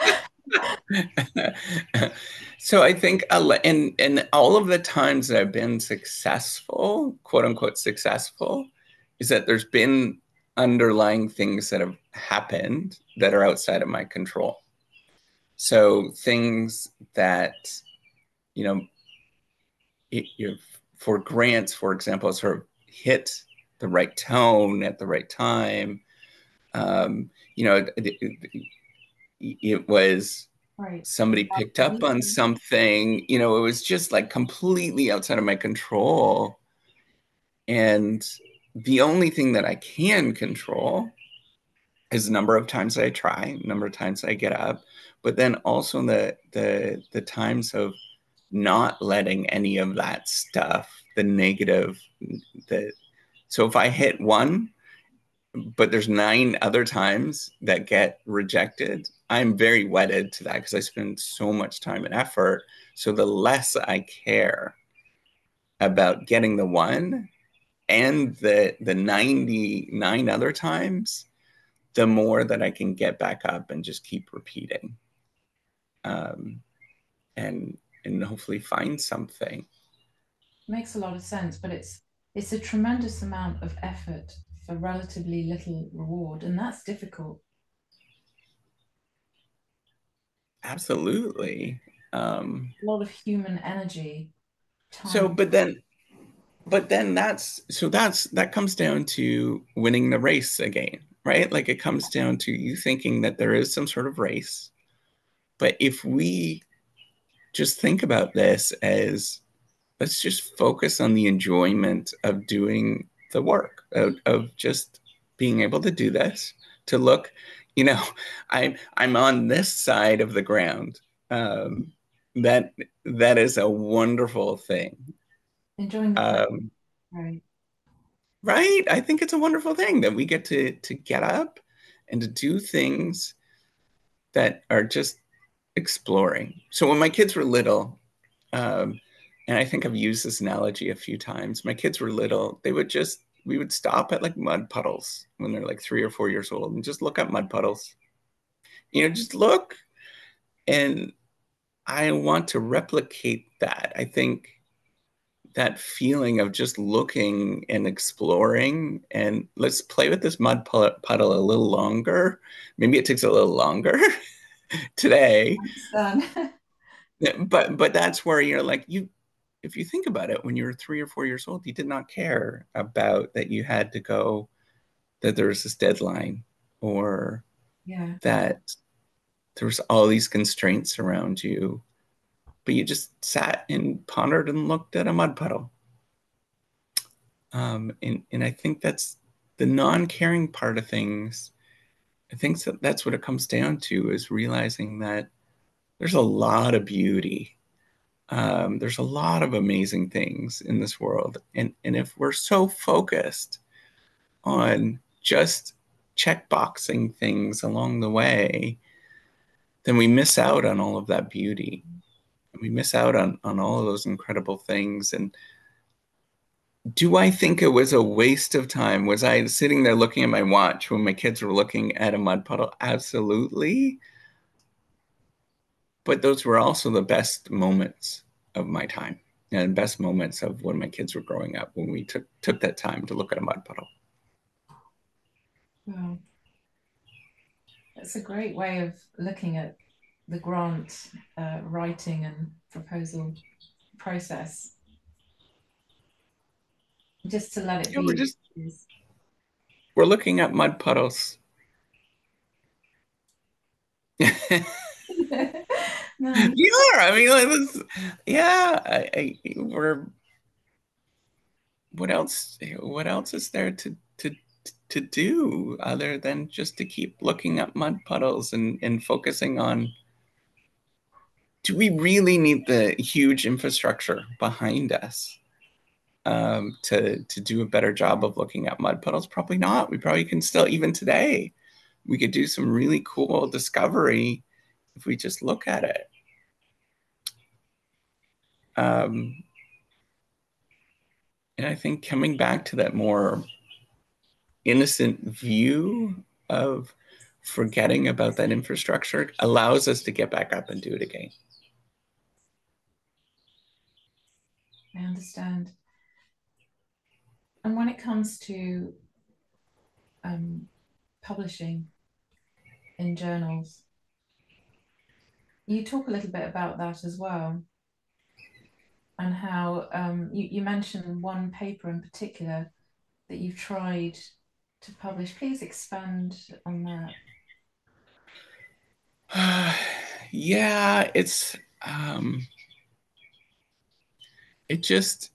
So I think, and and all of the times that I've been successful, quote unquote successful, is that there's been underlying things that have happened that are outside of my control. So things that, you know, it, you for grants, for example, sort of hit the right tone at the right time. Um, you know, it, it, it was Right. somebody picked up on something, you know, it was just like completely outside of my control. And the only thing that I can control is the number of times I try, number of times I get up, but then also the the the times of not letting any of that stuff, the negative, the so if I hit one, but there's nine other times that get rejected, I'm very wedded to that because I spend so much time and effort. So the less I care about getting the one and the the ninety-nine other times, the more that I can get back up and just keep repeating. Um, and and hopefully find something. Makes a lot of sense, but it's it's a tremendous amount of effort for relatively little reward, and that's difficult. Absolutely. Um, A lot of human energy, so, time. but then but then that's so that's that comes down to winning the race again, right? Like it comes down to you thinking that there is some sort of race. But if we just think about this as let's just focus on the enjoyment of doing the work, of, of just being able to do this, to look, you know, I'm I'm on this side of the ground. Um, that that is a wonderful thing. Enjoying the process, Um, right? right? I think it's a wonderful thing that we get to to get up and to do things that are just exploring. So when my kids were little, um, And I think I've used this analogy a few times. My kids were little. They would just, we would stop at like mud puddles when they're like three or four years old and just look at mud puddles. You know, just look. And I want to replicate that. I think that feeling of just looking and exploring and let's play with this mud puddle a little longer. Maybe it takes a little longer today. Understand. But but that's where you're like you if you think about it, when you were three or four years old, you did not care about that you had to go, that there was this deadline, or Yeah. that there was all these constraints around you, but you just sat and pondered and looked at a mud puddle. Um, and, and I think that's the non-caring part of things. I think that that's what it comes down to, is realizing that there's a lot of beauty. Um, there's a lot of amazing things in this world. And, and if we're so focused on just checkboxing things along the way, then we miss out on all of that beauty. And we miss out on, on all of those incredible things. And do I think it was a waste of time? Was I sitting there looking at my watch when my kids were looking at a mud puddle? Absolutely. But those were also the best moments of my time and best moments of when my kids were growing up, when we took took that time to look at a mud puddle. Well, that's a great way of looking at the grant uh, writing and proposal process. Just to let it Yeah, we're be. just we're looking at mud puddles. Nice. You are. I mean, like this, yeah. I, I, we're. What else? What else is there to to to do other than just to keep looking at mud puddles and and focusing on? Do we really need the huge infrastructure behind us um, to to do a better job of looking at mud puddles? Probably not. We probably can still, even today, we could do some really cool discovery if we just look at it. Um, and I think coming back to that more innocent view of forgetting about that infrastructure allows us to get back up and do it again. I understand. And when it comes to um, publishing in journals, you talk a little bit about that as well, and how um, you, you mentioned one paper in particular that you've tried to publish. Please expand on that. Yeah, it's um, it just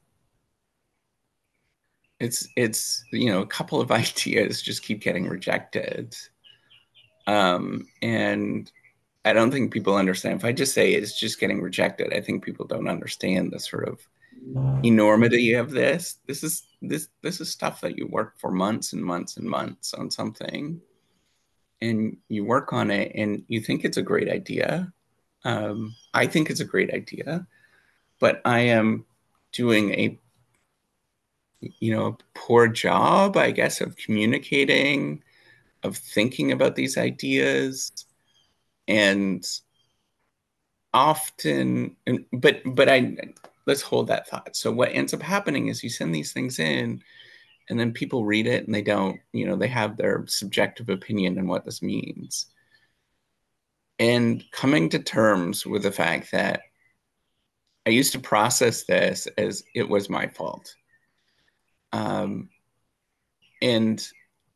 it's it's you know, a couple of ideas just keep getting rejected, um, and I don't think people understand. If I just say it's just getting rejected, I think people don't understand the sort of enormity of this. This is this this is stuff that you work for months and months and months on something, and you work on it, and you think it's a great idea. Um, I think it's a great idea, but I am doing a you know, a poor job, I guess, of communicating, of thinking about these ideas, and often, but but I let's hold that thought. So what ends up happening is you send these things in, and then people read it and they don't, you know, they have their subjective opinion on what this means. And coming to terms with the fact that I used to process this as it was my fault. Um, and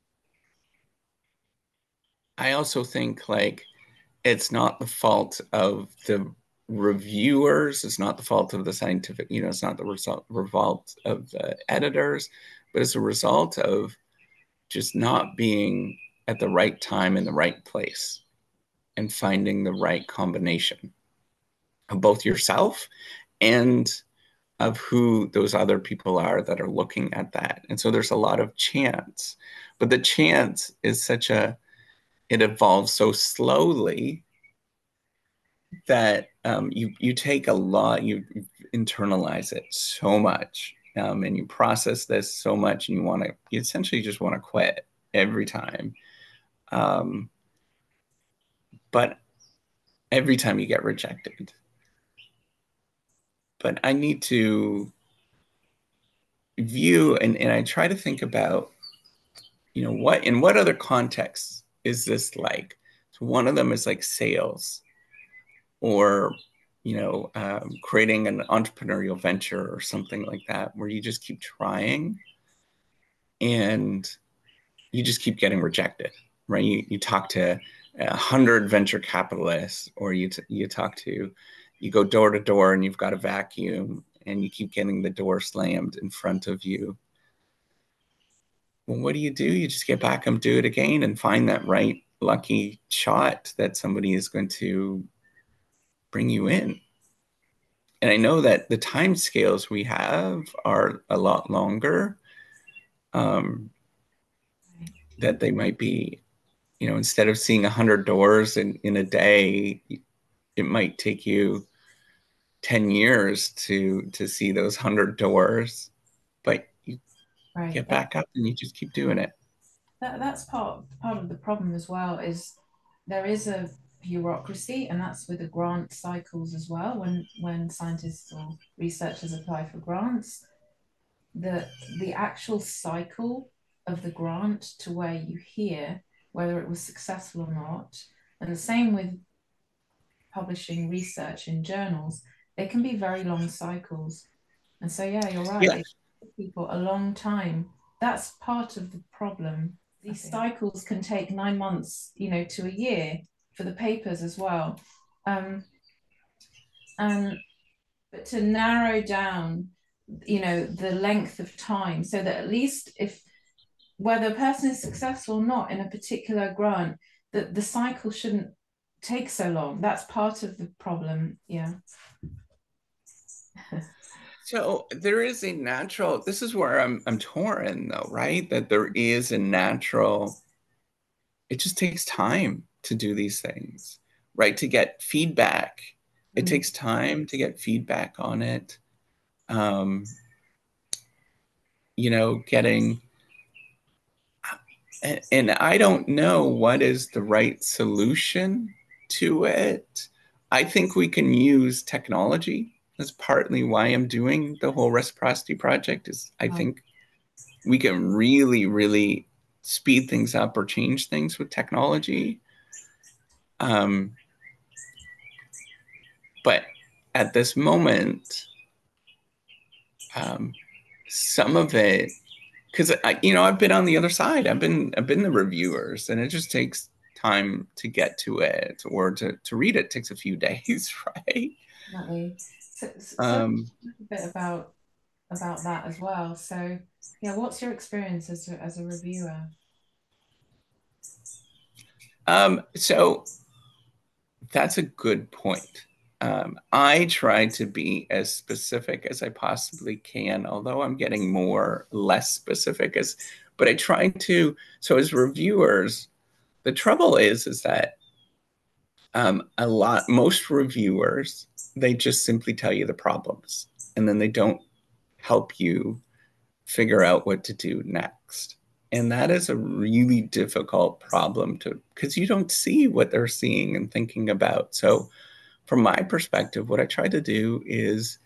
I also think like it's not the fault of the reviewers, it's not the fault of the scientific, you know, it's not the result revolt of the editors, but it's a result of just not being at the right time in the right place and finding the right combination of both yourself and of who those other people are that are looking at that. And so there's a lot of chance, but the chance is such a, it evolves so slowly that um, you you take a lot. You internalize it so much, um, and you process this so much, and you want to, you essentially just want to quit every time. Um, but every time you get rejected. But I need to view, and, and I try to think about, you know, what in what other contexts is this like? So one of them is like sales, or you know, um, creating an entrepreneurial venture or something like that, where you just keep trying and you just keep getting rejected, right? You, you talk to a hundred venture capitalists, or you, t- you talk to, you go door to door and you've got a vacuum and you keep getting the door slammed in front of you. Well, what do you do? You just get back and do it again and find that right lucky shot that somebody is going to bring you in. And I know that the time scales we have are a lot longer, um, that they might be, you know, instead of seeing a hundred doors in, in a day, it might take you ten years to to see those hundred doors, but you Right. get back up and you just keep doing it. That that's part part of the problem as well, is there is a bureaucracy, and that's with the grant cycles as well. When when scientists or researchers apply for grants, the the actual cycle of the grant to where you hear whether it was successful or not, and the same with publishing research in journals, they can be very long cycles. And so, yeah, you're right. Yeah. It takes people a long time. That's part of the problem. These okay. cycles can take nine months, you know, to a year for the papers as well. Um, and but to narrow down, you know, the length of time, so that at least if whether a person is successful or not in a particular grant, that the cycle shouldn't take so long. That's part of the problem. Yeah. So there is a natural, this is where I'm I'm torn though, right? That there is a natural, it just takes time to do these things, right? To get feedback. It Mm. takes time to get feedback on it. Um, you know, getting, and, and I don't know what is the right solution to it. I think we can use technology. That's partly why I'm doing the whole reciprocity project, is I think we can really, really speed things up or change things with technology. Um, but at this moment, um, some of it, because I, you know, I've been on the other side. I've been, I've been the reviewers, and it just takes time to get to it, or to to read it. It takes a few days, right? Definitely. So, so Um, a bit about about that as well. So, yeah, what's your experience as a, as a reviewer? um, so that's a good point. Um, I try to be as specific as I possibly can, although I'm getting more less specific as, but I try to. So as reviewers, the trouble is, is that um, a lot, most reviewers, they just simply tell you the problems, and then they don't help you figure out what to do next. And that is a really difficult problem to, because you don't see what they're seeing and thinking about. So from my perspective, what I try to do is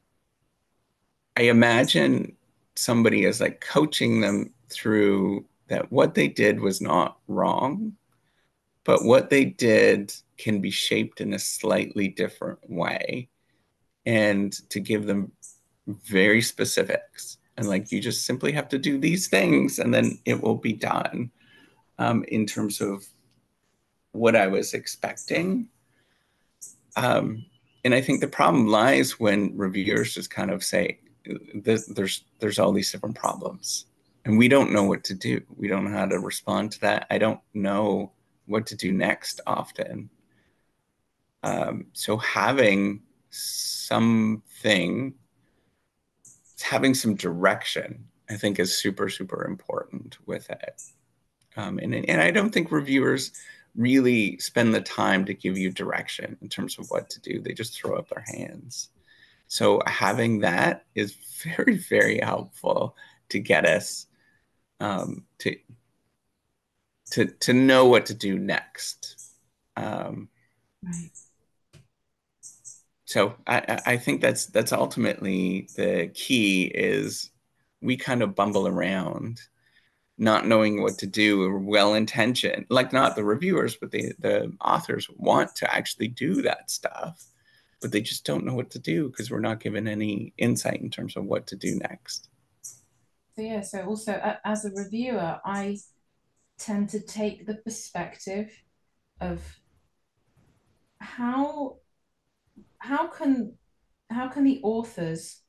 I imagine somebody as like coaching them through that what they did was not wrong, but what they did can be shaped in a slightly different way, and to give them very specifics. And like, you just simply have to do these things and then it will be done, um, in terms of what I was expecting. Um, and I think the problem lies when reviewers just kind of say, there's there's all these different problems, and we don't know what to do. We don't know how to respond to that. I don't know what to do next often. Um, so having something, having some direction, I think is super, super important with it. Um, and, and I don't think reviewers really spend the time to give you direction in terms of what to do. They just throw up their hands. So having that is very, very helpful to get us um, to to to know what to do next. Um, Right. so I, I think that's that's ultimately the key is we kind of bumble around not knowing what to do. We're well intentioned, like not the reviewers, but the the authors want to actually do that stuff, but they just don't know what to do because we're not given any insight in terms of what to do next. So yeah, so also a- as a reviewer, I tend to take the perspective of how how can how can the authors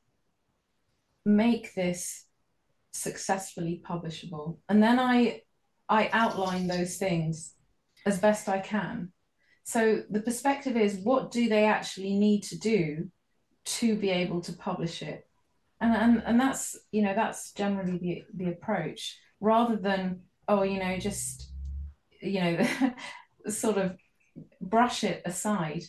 make this successfully publishable? And then I I outline those things as best I can. So the perspective is, what do they actually need to do to be able to publish it? And and, and that's, you know, that's generally the, the approach, rather than, oh, you know, just, you know, sort of brush it aside.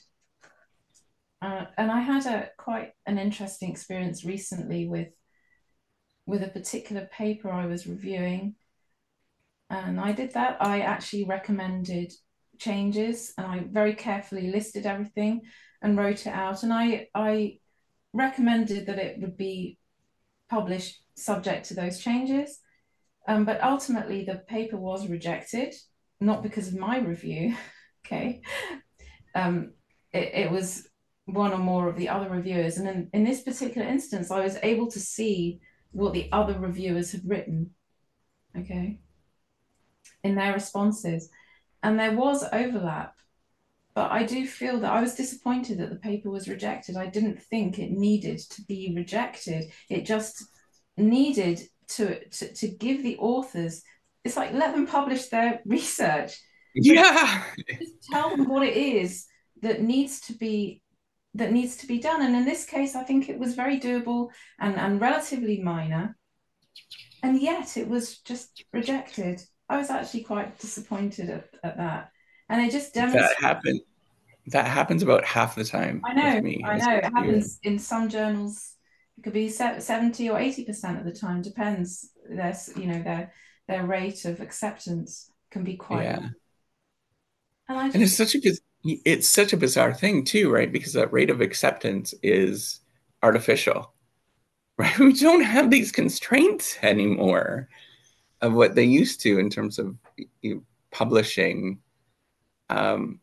Uh, and I had a quite an interesting experience recently with with a particular paper I was reviewing. And I did that. I actually recommended changes and I very carefully listed everything and wrote it out. And I, I recommended that it would be published subject to those changes. Um, but ultimately, the paper was rejected, not because of my review. Okay. Um, it, it was one or more of the other reviewers. And in, in this particular instance, I was able to see what the other reviewers had written. Okay. In their responses. And there was overlap. But I do feel that I was disappointed that the paper was rejected. I didn't think it needed to be rejected. It just needed to, to, to give the authors, it's like let them publish their research, but Yeah. just tell them what it is that needs to be that needs to be done. And in this case, I think it was very doable and, and relatively minor. And yet it was just rejected. I was actually quite disappointed at, at that. And it just That demonstrates. happen that happens about half the time I with know, me I as a know. It reviewer. happens in some journals. It could be seventy or eighty percent of the time, depends. Their, you know, their their rate of acceptance can be quite low. Yeah. And I And just, it's such a it's such a bizarre thing too, right? Because that rate of acceptance is artificial, right? We don't have these constraints anymore of what they used to in terms of you know, publishing. Um,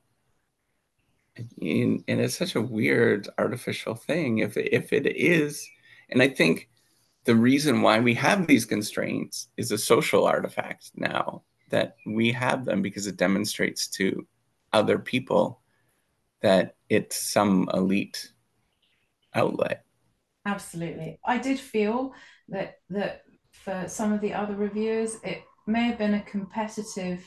in, and it's such a weird artificial thing if if it is. And I think the reason why we have these constraints is a social artifact now that we have them because it demonstrates to other people that it's some elite outlet. absolutely. I did feel that that for some of the other reviewers, it may have been a competitive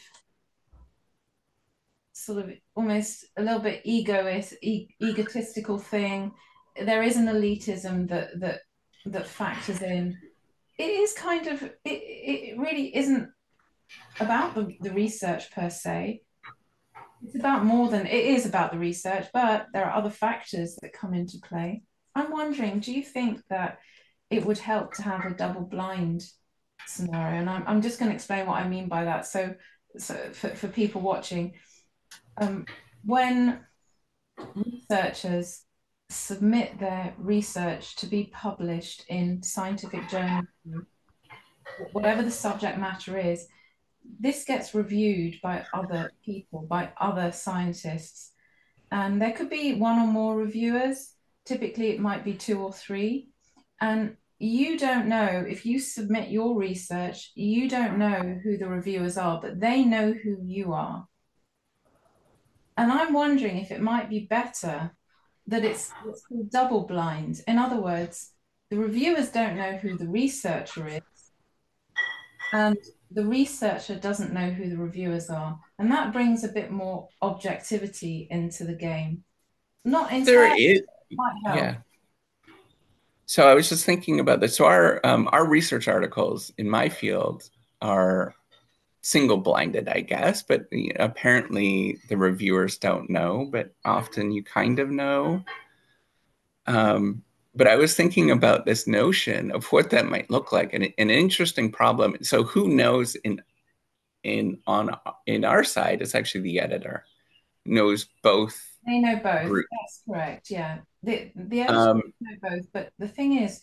sort of almost a little bit egoist, e- egotistical thing. There is an elitism that that that factors in. It is kind of it, it really isn't about the, the research per se. It's about more than it is about the research, but there are other factors that come into play. I'm wondering, do you think that it would help to have a double blind scenario? And I'm, I'm just going to explain what I mean by that. So, so for, for people watching, um, when researchers submit their research to be published in scientific journals, whatever the subject matter is, this gets reviewed by other people, by other scientists. And there could be one or more reviewers. Typically, it might be two or three. And you don't know, if you submit your research, you don't know who the reviewers are, but they know who you are. And I'm wondering if it might be better that it's what's called double blind. In other words, the reviewers don't know who the researcher is, and the researcher doesn't know who the reviewers are. And that brings a bit more objectivity into the game. Not There entirely, is, might help. yeah. So I was just thinking about this. So our um, our research articles in my field are single blinded, I guess, but you know, apparently the reviewers don't know, but often you kind of know. Um, but I was thinking about this notion of what that might look like, and an interesting problem. So who knows in in on in our side is actually the editor knows both They know both. groups. That's correct. Yeah. The the editors Um, know both, but the thing is,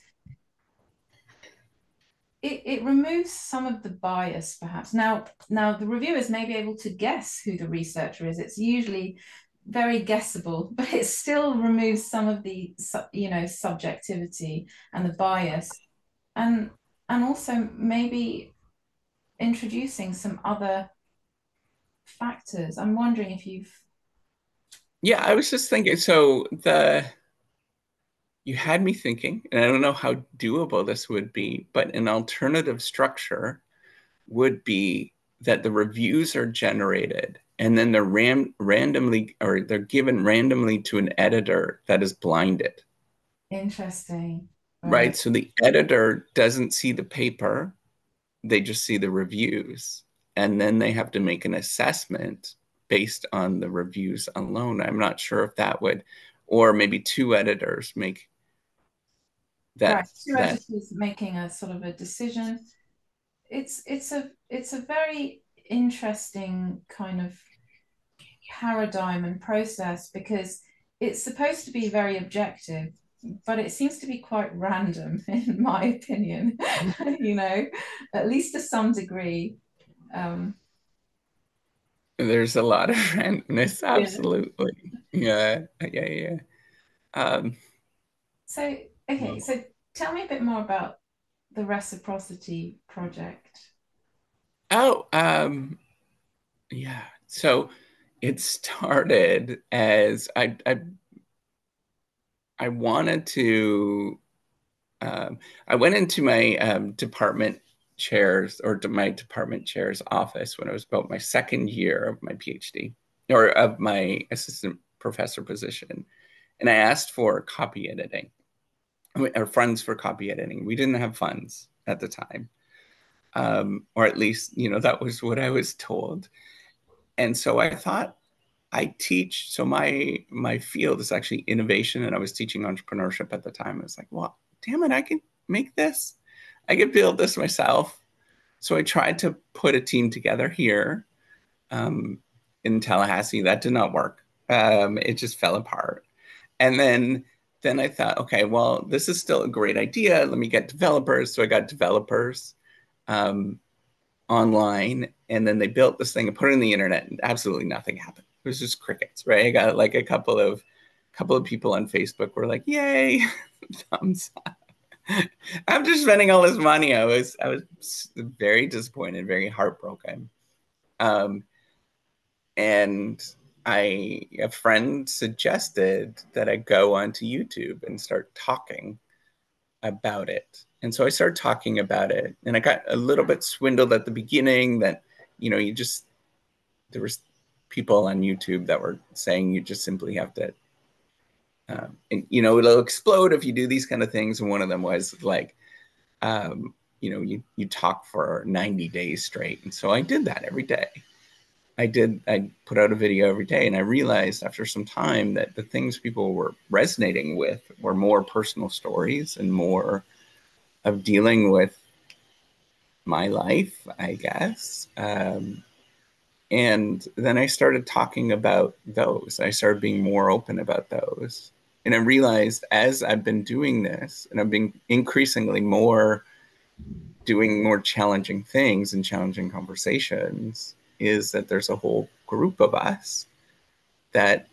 it, it removes some of the bias, perhaps. Now, now the reviewers may be able to guess who the researcher is. It's usually very guessable, but it still removes some of the you know subjectivity and the bias, and and also maybe introducing some other factors. I'm wondering if you've yeah, I was just thinking. So the you had me thinking, and I don't know how doable this would be, but an alternative structure would be that the reviews are generated and then they're ram randomly or they're given randomly to an editor that is blinded, interesting, right? right? So the editor doesn't see the paper, they just see the reviews. And then they have to make an assessment based on the reviews alone. I'm not sure if that would, or maybe two editors make Right. that Two that editors making a sort of a decision. It's it's a it's a very interesting kind of paradigm and process because it's supposed to be very objective, but it seems to be quite random, in my opinion, you know, at least to some degree. Um, there's a lot of randomness, yeah. absolutely. Yeah, yeah, yeah. Um, So, okay, so tell me a bit more about the Reciprocity Project. oh, um, yeah. So it started as I I I wanted to um, I went into my um, department chairs or to my department chair's office when I was about my second year of my PhD or of my assistant professor position, and I asked for copy editing or funds for copy editing. We didn't have funds at the time, um, or at least you know that was what I was told. And so I thought I teach. So my my field is actually innovation, and I was teaching entrepreneurship at the time. I was like, well, damn it, I can make this. I could build this myself. So I tried to put a team together here um, in Tallahassee. That did not work. Um, it just fell apart. And then then I thought, okay, well, this is still a great idea. Let me get developers. So I got developers um, online, and then they built this thing and put it on the internet, and absolutely nothing happened. It was just crickets, right? I got like a couple of couple of people on Facebook were like, "Yay, thumbs up." After spending all this money, I was I was very disappointed, very heartbroken. Um, and I a friend suggested that I go onto YouTube and start talking about it. And so I started talking about it, and I got a little bit swindled at the beginning that, you know, you just, there was people on YouTube that were saying you just simply have to, um, and, you know, it'll explode if you do these kind of things. And one of them was like, um, you know, you, you talk for ninety days straight. And so I did that every day. I did, I put out a video every day, and I realized after some time that the things people were resonating with were more personal stories and more of dealing with my life, I guess. Um, and then I started talking about those. I started being more open about those. And I realized as I've been doing this, and I've been increasingly more doing more challenging things and challenging conversations, is that there's a whole group of us that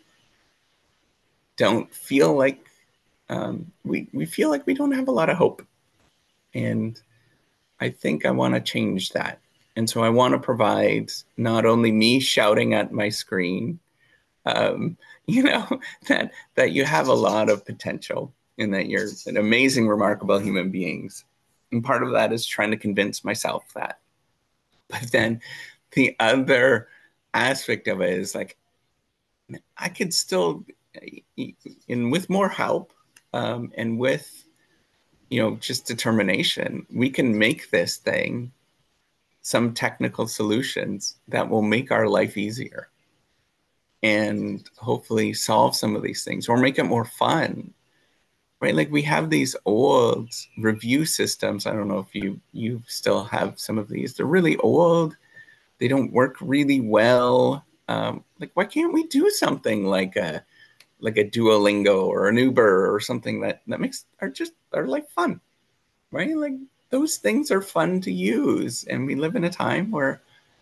don't feel like um, we we feel like we don't have a lot of hope. And I think I want to change that. And so I want to provide not only me shouting at my screen, um, you know, that that you have a lot of potential and that you're an amazing, remarkable human beings. And part of that is trying to convince myself that. But then the other aspect of it is like I could still, and with more help um, and with you know just determination, we can make this thing some technical solutions that will make our life easier and hopefully solve some of these things or make it more fun. right? Like we have these old review systems. I don't know if you you still have some of these. They're really old. They don't work really well. Um, like why can't we do something like a like a Duolingo or an Uber or something that that makes are just are like fun, right? Like those things are fun to use, and we live in a time where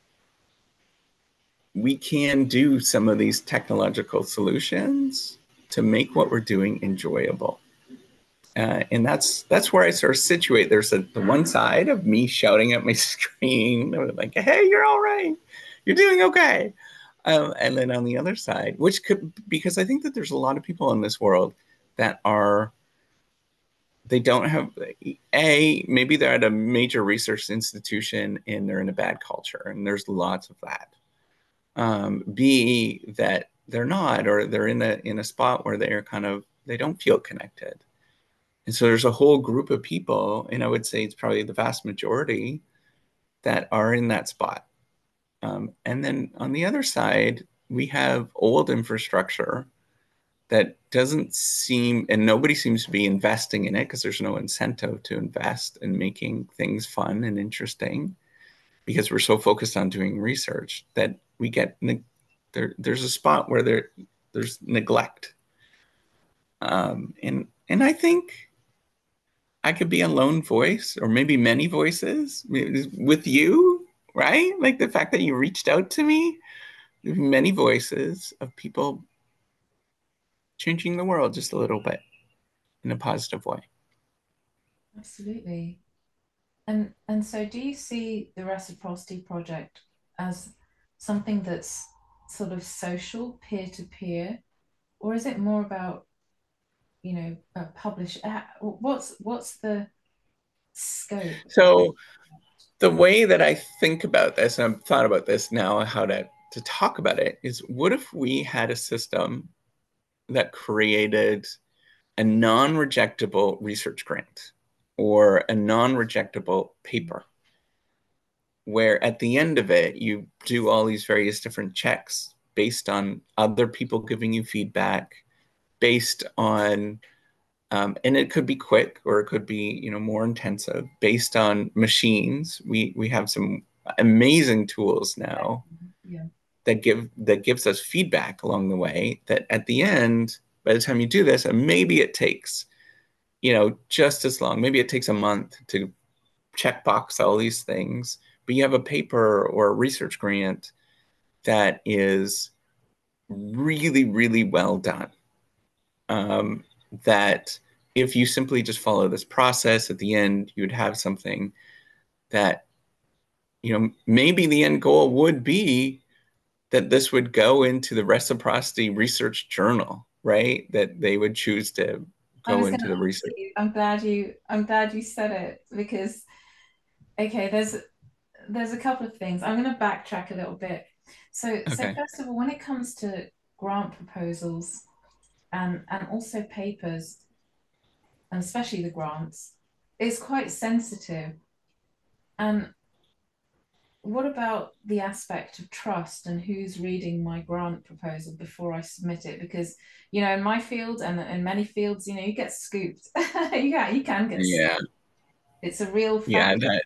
we can do some of these technological solutions to make what we're doing enjoyable. Uh, and that's that's where I sort of situate. There's a, the one side of me shouting at my screen, like, "Hey, you're all right. You're doing okay." Um, and then on the other side, which could because I think that there's a lot of people in this world that are they don't have a maybe they're at a major research institution and they're in a bad culture, and there's lots of that. Um, B that they're not, or they're in a in a spot where they're kind of they don't feel connected. And so there's a whole group of people, and I would say it's probably the vast majority that are in that spot. Um, and then on the other side, we have old infrastructure that doesn't seem, and nobody seems to be investing in it because there's no incentive to invest in making things fun and interesting because we're so focused on doing research that we get there. There's a spot where there there's neglect, um, and and I think I could be a lone voice or maybe many voices with you, right? Like the fact that you reached out to me, many voices of people changing the world just a little bit in a positive way. Absolutely. And and so do you see the Reciprocity Project as something that's sort of social, peer to peer, or is it more about, you know, uh, publish? Uh, what's what's the scope? So the way that I think about this, and I've thought about this now, how to to talk about it, is what if we had a system that created a non-rejectable research grant or a non-rejectable paper where at the end of it you do all these various different checks based on other people giving you feedback based on um, and it could be quick or it could be you know more intensive based on machines. We we have some amazing tools now Yeah. that give that gives us feedback along the way that at the end by the time you do this and maybe it takes you know just as long, maybe it takes a month to checkbox all these things, but you have a paper or a research grant that is really, really well done. Um, that if you simply just follow this process at the end, you'd have something that, you know, maybe the end goal would be that this would go into the Reciprocity Research Journal, right? That they would choose to I go was going into to the ask research. you, I'm glad you I'm glad you said it because okay, there's there's a couple of things. I'm going to backtrack a little bit. So so Okay. first of all, when it comes to grant proposals and and also papers, and especially the grants, it's quite sensitive. And what about the aspect of trust and who's reading my grant proposal before I submit it? Because, you know, in my field and in many fields, you know, you get scooped. Yeah, you can get Yeah. scooped. It's a real Yeah, fact. that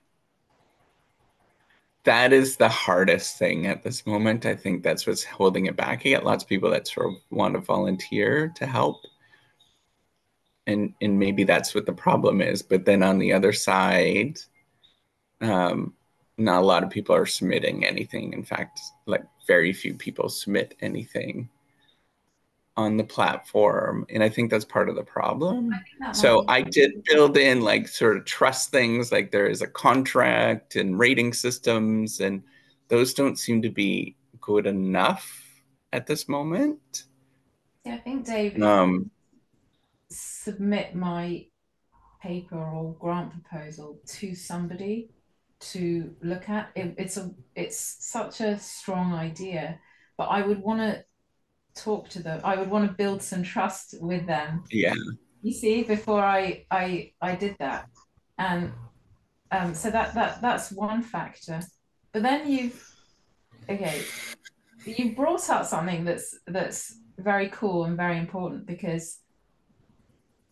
that is the hardest thing at this moment. I think that's what's holding it back. You get lots of people that sort of want to volunteer to help, and and maybe that's what the problem is. But then on the other side, um, not a lot of people are submitting anything. In fact, like very few people submit anything on the platform, and I think that's part of the I problem. think that might So be. I did build in like sort of trust things, like there is a contract and rating systems, and those don't seem to be good enough at this moment. See, I think, Dave, if I Um, submit my paper or grant proposal to somebody to look at, it, it's a it's such a strong idea, but I would want to talk to them. I would want to build some trust with them. yeah, You see, before I I I did that, and um, so that that that's one factor. But then you've okay, you brought up something that's that's very cool and very important because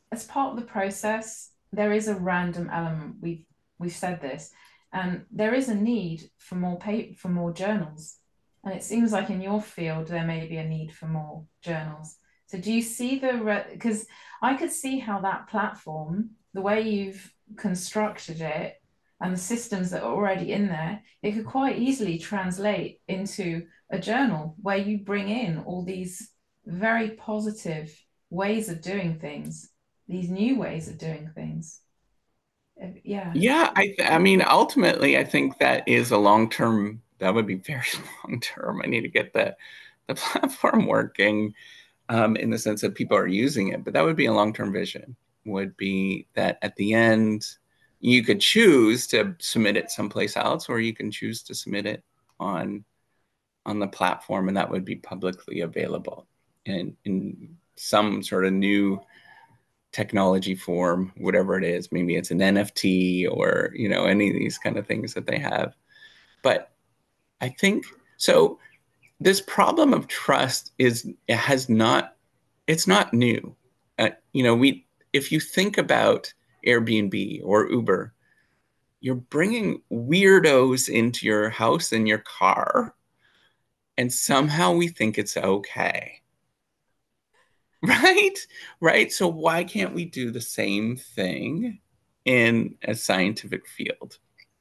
as part of the process, there is a random element. We've we've said this, and there is a need for more pay for more journals. And it seems like in your field there may be a need for more journals. So do you see the because I could see how that platform, the way you've constructed it, and the systems that are already in there, it could quite easily translate into a journal where you bring in all these very positive ways of doing things, these new ways of doing things. Uh, Yeah, Yeah, I th I mean, ultimately, I think that is a long term. That would be very long term. I need to get the the platform working, um, in the sense that people are using it. But that would be a long term vision. Would be that at the end, you could choose to submit it someplace else, or you can choose to submit it on on the platform, and that would be publicly available in in some sort of new technology form, whatever it is. Maybe it's an N F T or, you know, any of these kind of things that they have. But I think so. This problem of trust is it has not. It's not new. Uh, you know, we if you think about Airbnb or Uber, you're bringing weirdos into your house and your car, and somehow we think it's okay. Right? Right? So why can't we do the same thing in a scientific field?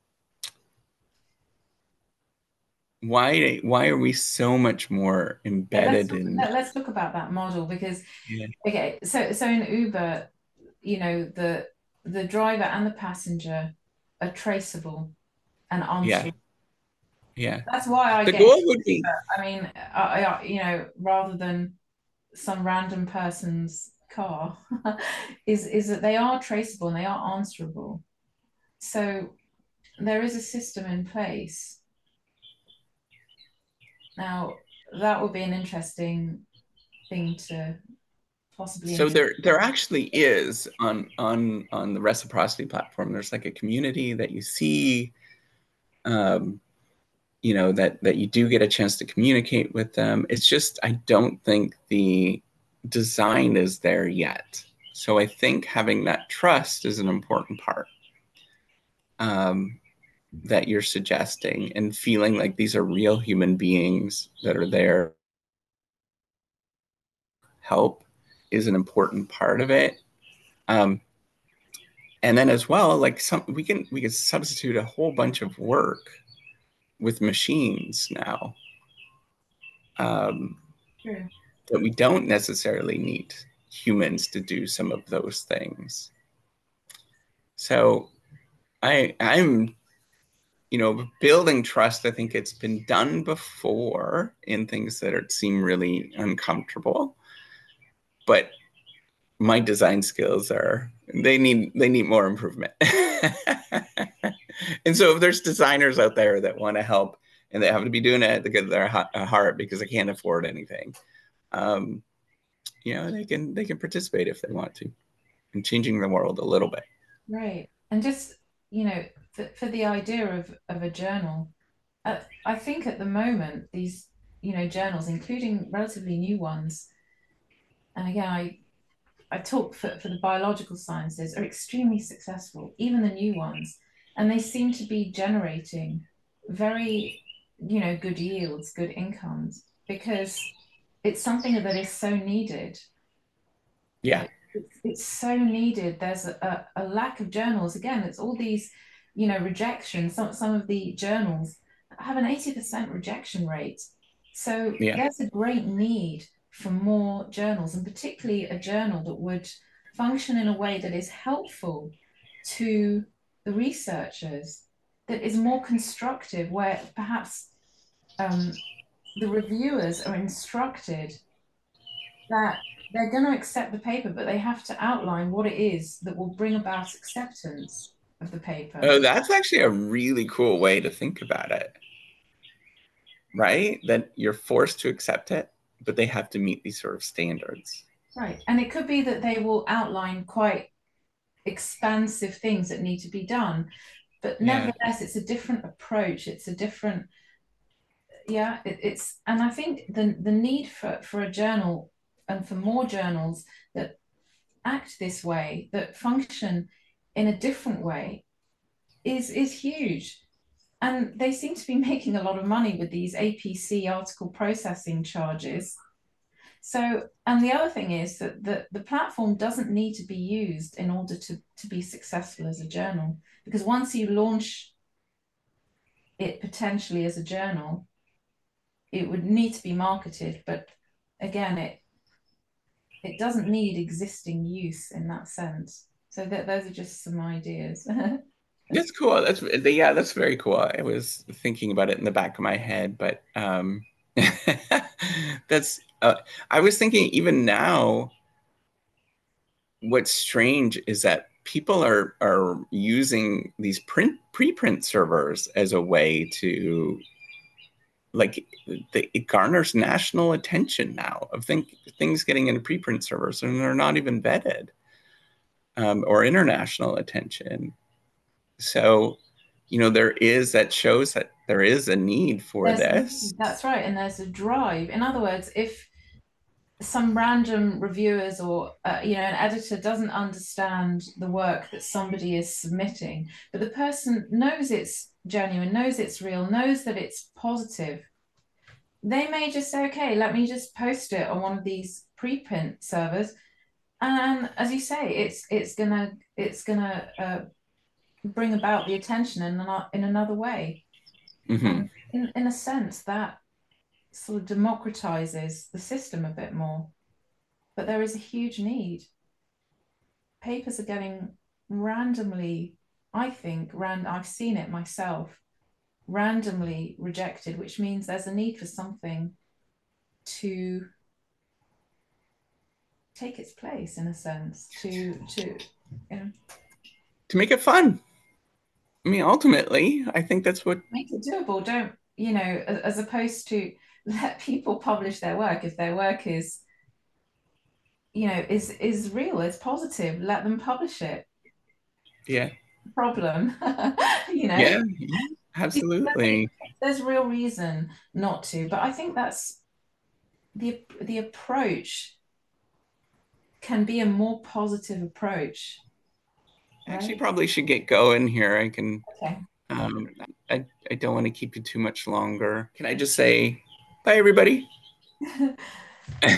Why why are we so much more yeah. Let's embedded talk, in let, let's talk about that model because yeah, okay, so so in Uber, you know, the the driver and the passenger are traceable and yeah, answerable. yeah. That's why I The get into goal would be Uber. I mean, I, I you know, rather than some random person's car, is is that they are traceable and they are answerable. So there is a system in place. Now, that would be an interesting thing to possibly so introduce. there there actually is on on on the reciprocity platform, there's like a community that you see, um, you know, that that you do get a chance to communicate with them. It's just I don't think the design is there yet. So I think having that trust is an important part, um, that you're suggesting, and feeling like these are real human beings that are there to help is an important part of it. Um, and then as well, like some we can we can substitute a whole bunch of work with machines now, um, True. that we don't necessarily need humans to do some of those things. So I I'm you know building trust. I think it's been done before in things that are, seem really uncomfortable, but my design skills are they need they need more improvement. And so if there's designers out there that want to help and they have to be doing it because they're heart because they can't afford anything, um, you know, they can they can participate if they want to in changing the world a little bit. Right. And just, you know, for, for the idea of, of a journal, uh, I think at the moment, these, you know, journals, including relatively new ones, and again, I, I talk for, for the biological sciences, are extremely successful, even the new ones. And they seem to be generating very, you know, good yields, good incomes, because it's something that is so needed. Yeah. It's, it's so needed. There's a, a lack of journals. Again, it's all these, you know, rejections. Some, some of the journals have an eighty percent rejection rate. So Yeah. there's a great need for more journals, and particularly a journal that would function in a way that is helpful to the researchers, that is more constructive, where perhaps um, the reviewers are instructed that they're going to accept the paper, but they have to outline what it is that will bring about acceptance of the paper. Oh, that's actually a really cool way to think about it, right? That you're forced to accept it, but they have to meet these sort of standards. Right. And it could be that they will outline quite expansive things that need to be done. But Yeah. nevertheless, it's a different approach. It's a different, yeah, it, it's, and I think the, the need for, for a journal and for more journals that act this way, that function in a different way, is is huge. And they seem to be making a lot of money with these A P C, article processing charges. So, and the other thing is that the, the platform doesn't need to be used in order to, to be successful as a journal. Because once you launch it potentially as a journal, it would need to be marketed. But again, it it doesn't need existing use in that sense. So that those are just some ideas. That's cool. That's yeah, that's very cool. I was thinking about it in the back of my head, but um, that's uh, I was thinking even now, what's strange is that people are are using these print preprint servers as a way to like the, it garners national attention now of think, things getting into preprint servers and they're not even vetted um, or international attention. So, you know, there is that shows that there is a need for There's this. that's right, and there's a drive. In other words, if some random reviewers or uh, you know an editor doesn't understand the work that somebody is submitting, but the person knows it's genuine, knows it's real, knows that it's positive, they may just say, okay, let me just post it on one of these preprint servers, and as you say, it's it's gonna it's gonna uh, bring about the attention in, an, in another way. Mm-hmm. And in, in a sense that sort of democratizes the system a bit more, but there is a huge need. Papers are getting randomly, I think, ran, I've seen it myself, randomly rejected, which means there's a need for something to take its place in a sense, to to you know, To make it fun. I mean, ultimately, I think that's what. make it doable. Don't, you know, as opposed to let people publish their work. If their work is, you know, is is real, is positive, let them publish it. Yeah. Problem, you know. Yeah. Absolutely. There's real reason not to, but I think that's the the approach can be a more positive approach, I actually right? probably should get going here. I can. Okay. Um, I I don't want to keep you too much longer. Can I just say bye, everybody?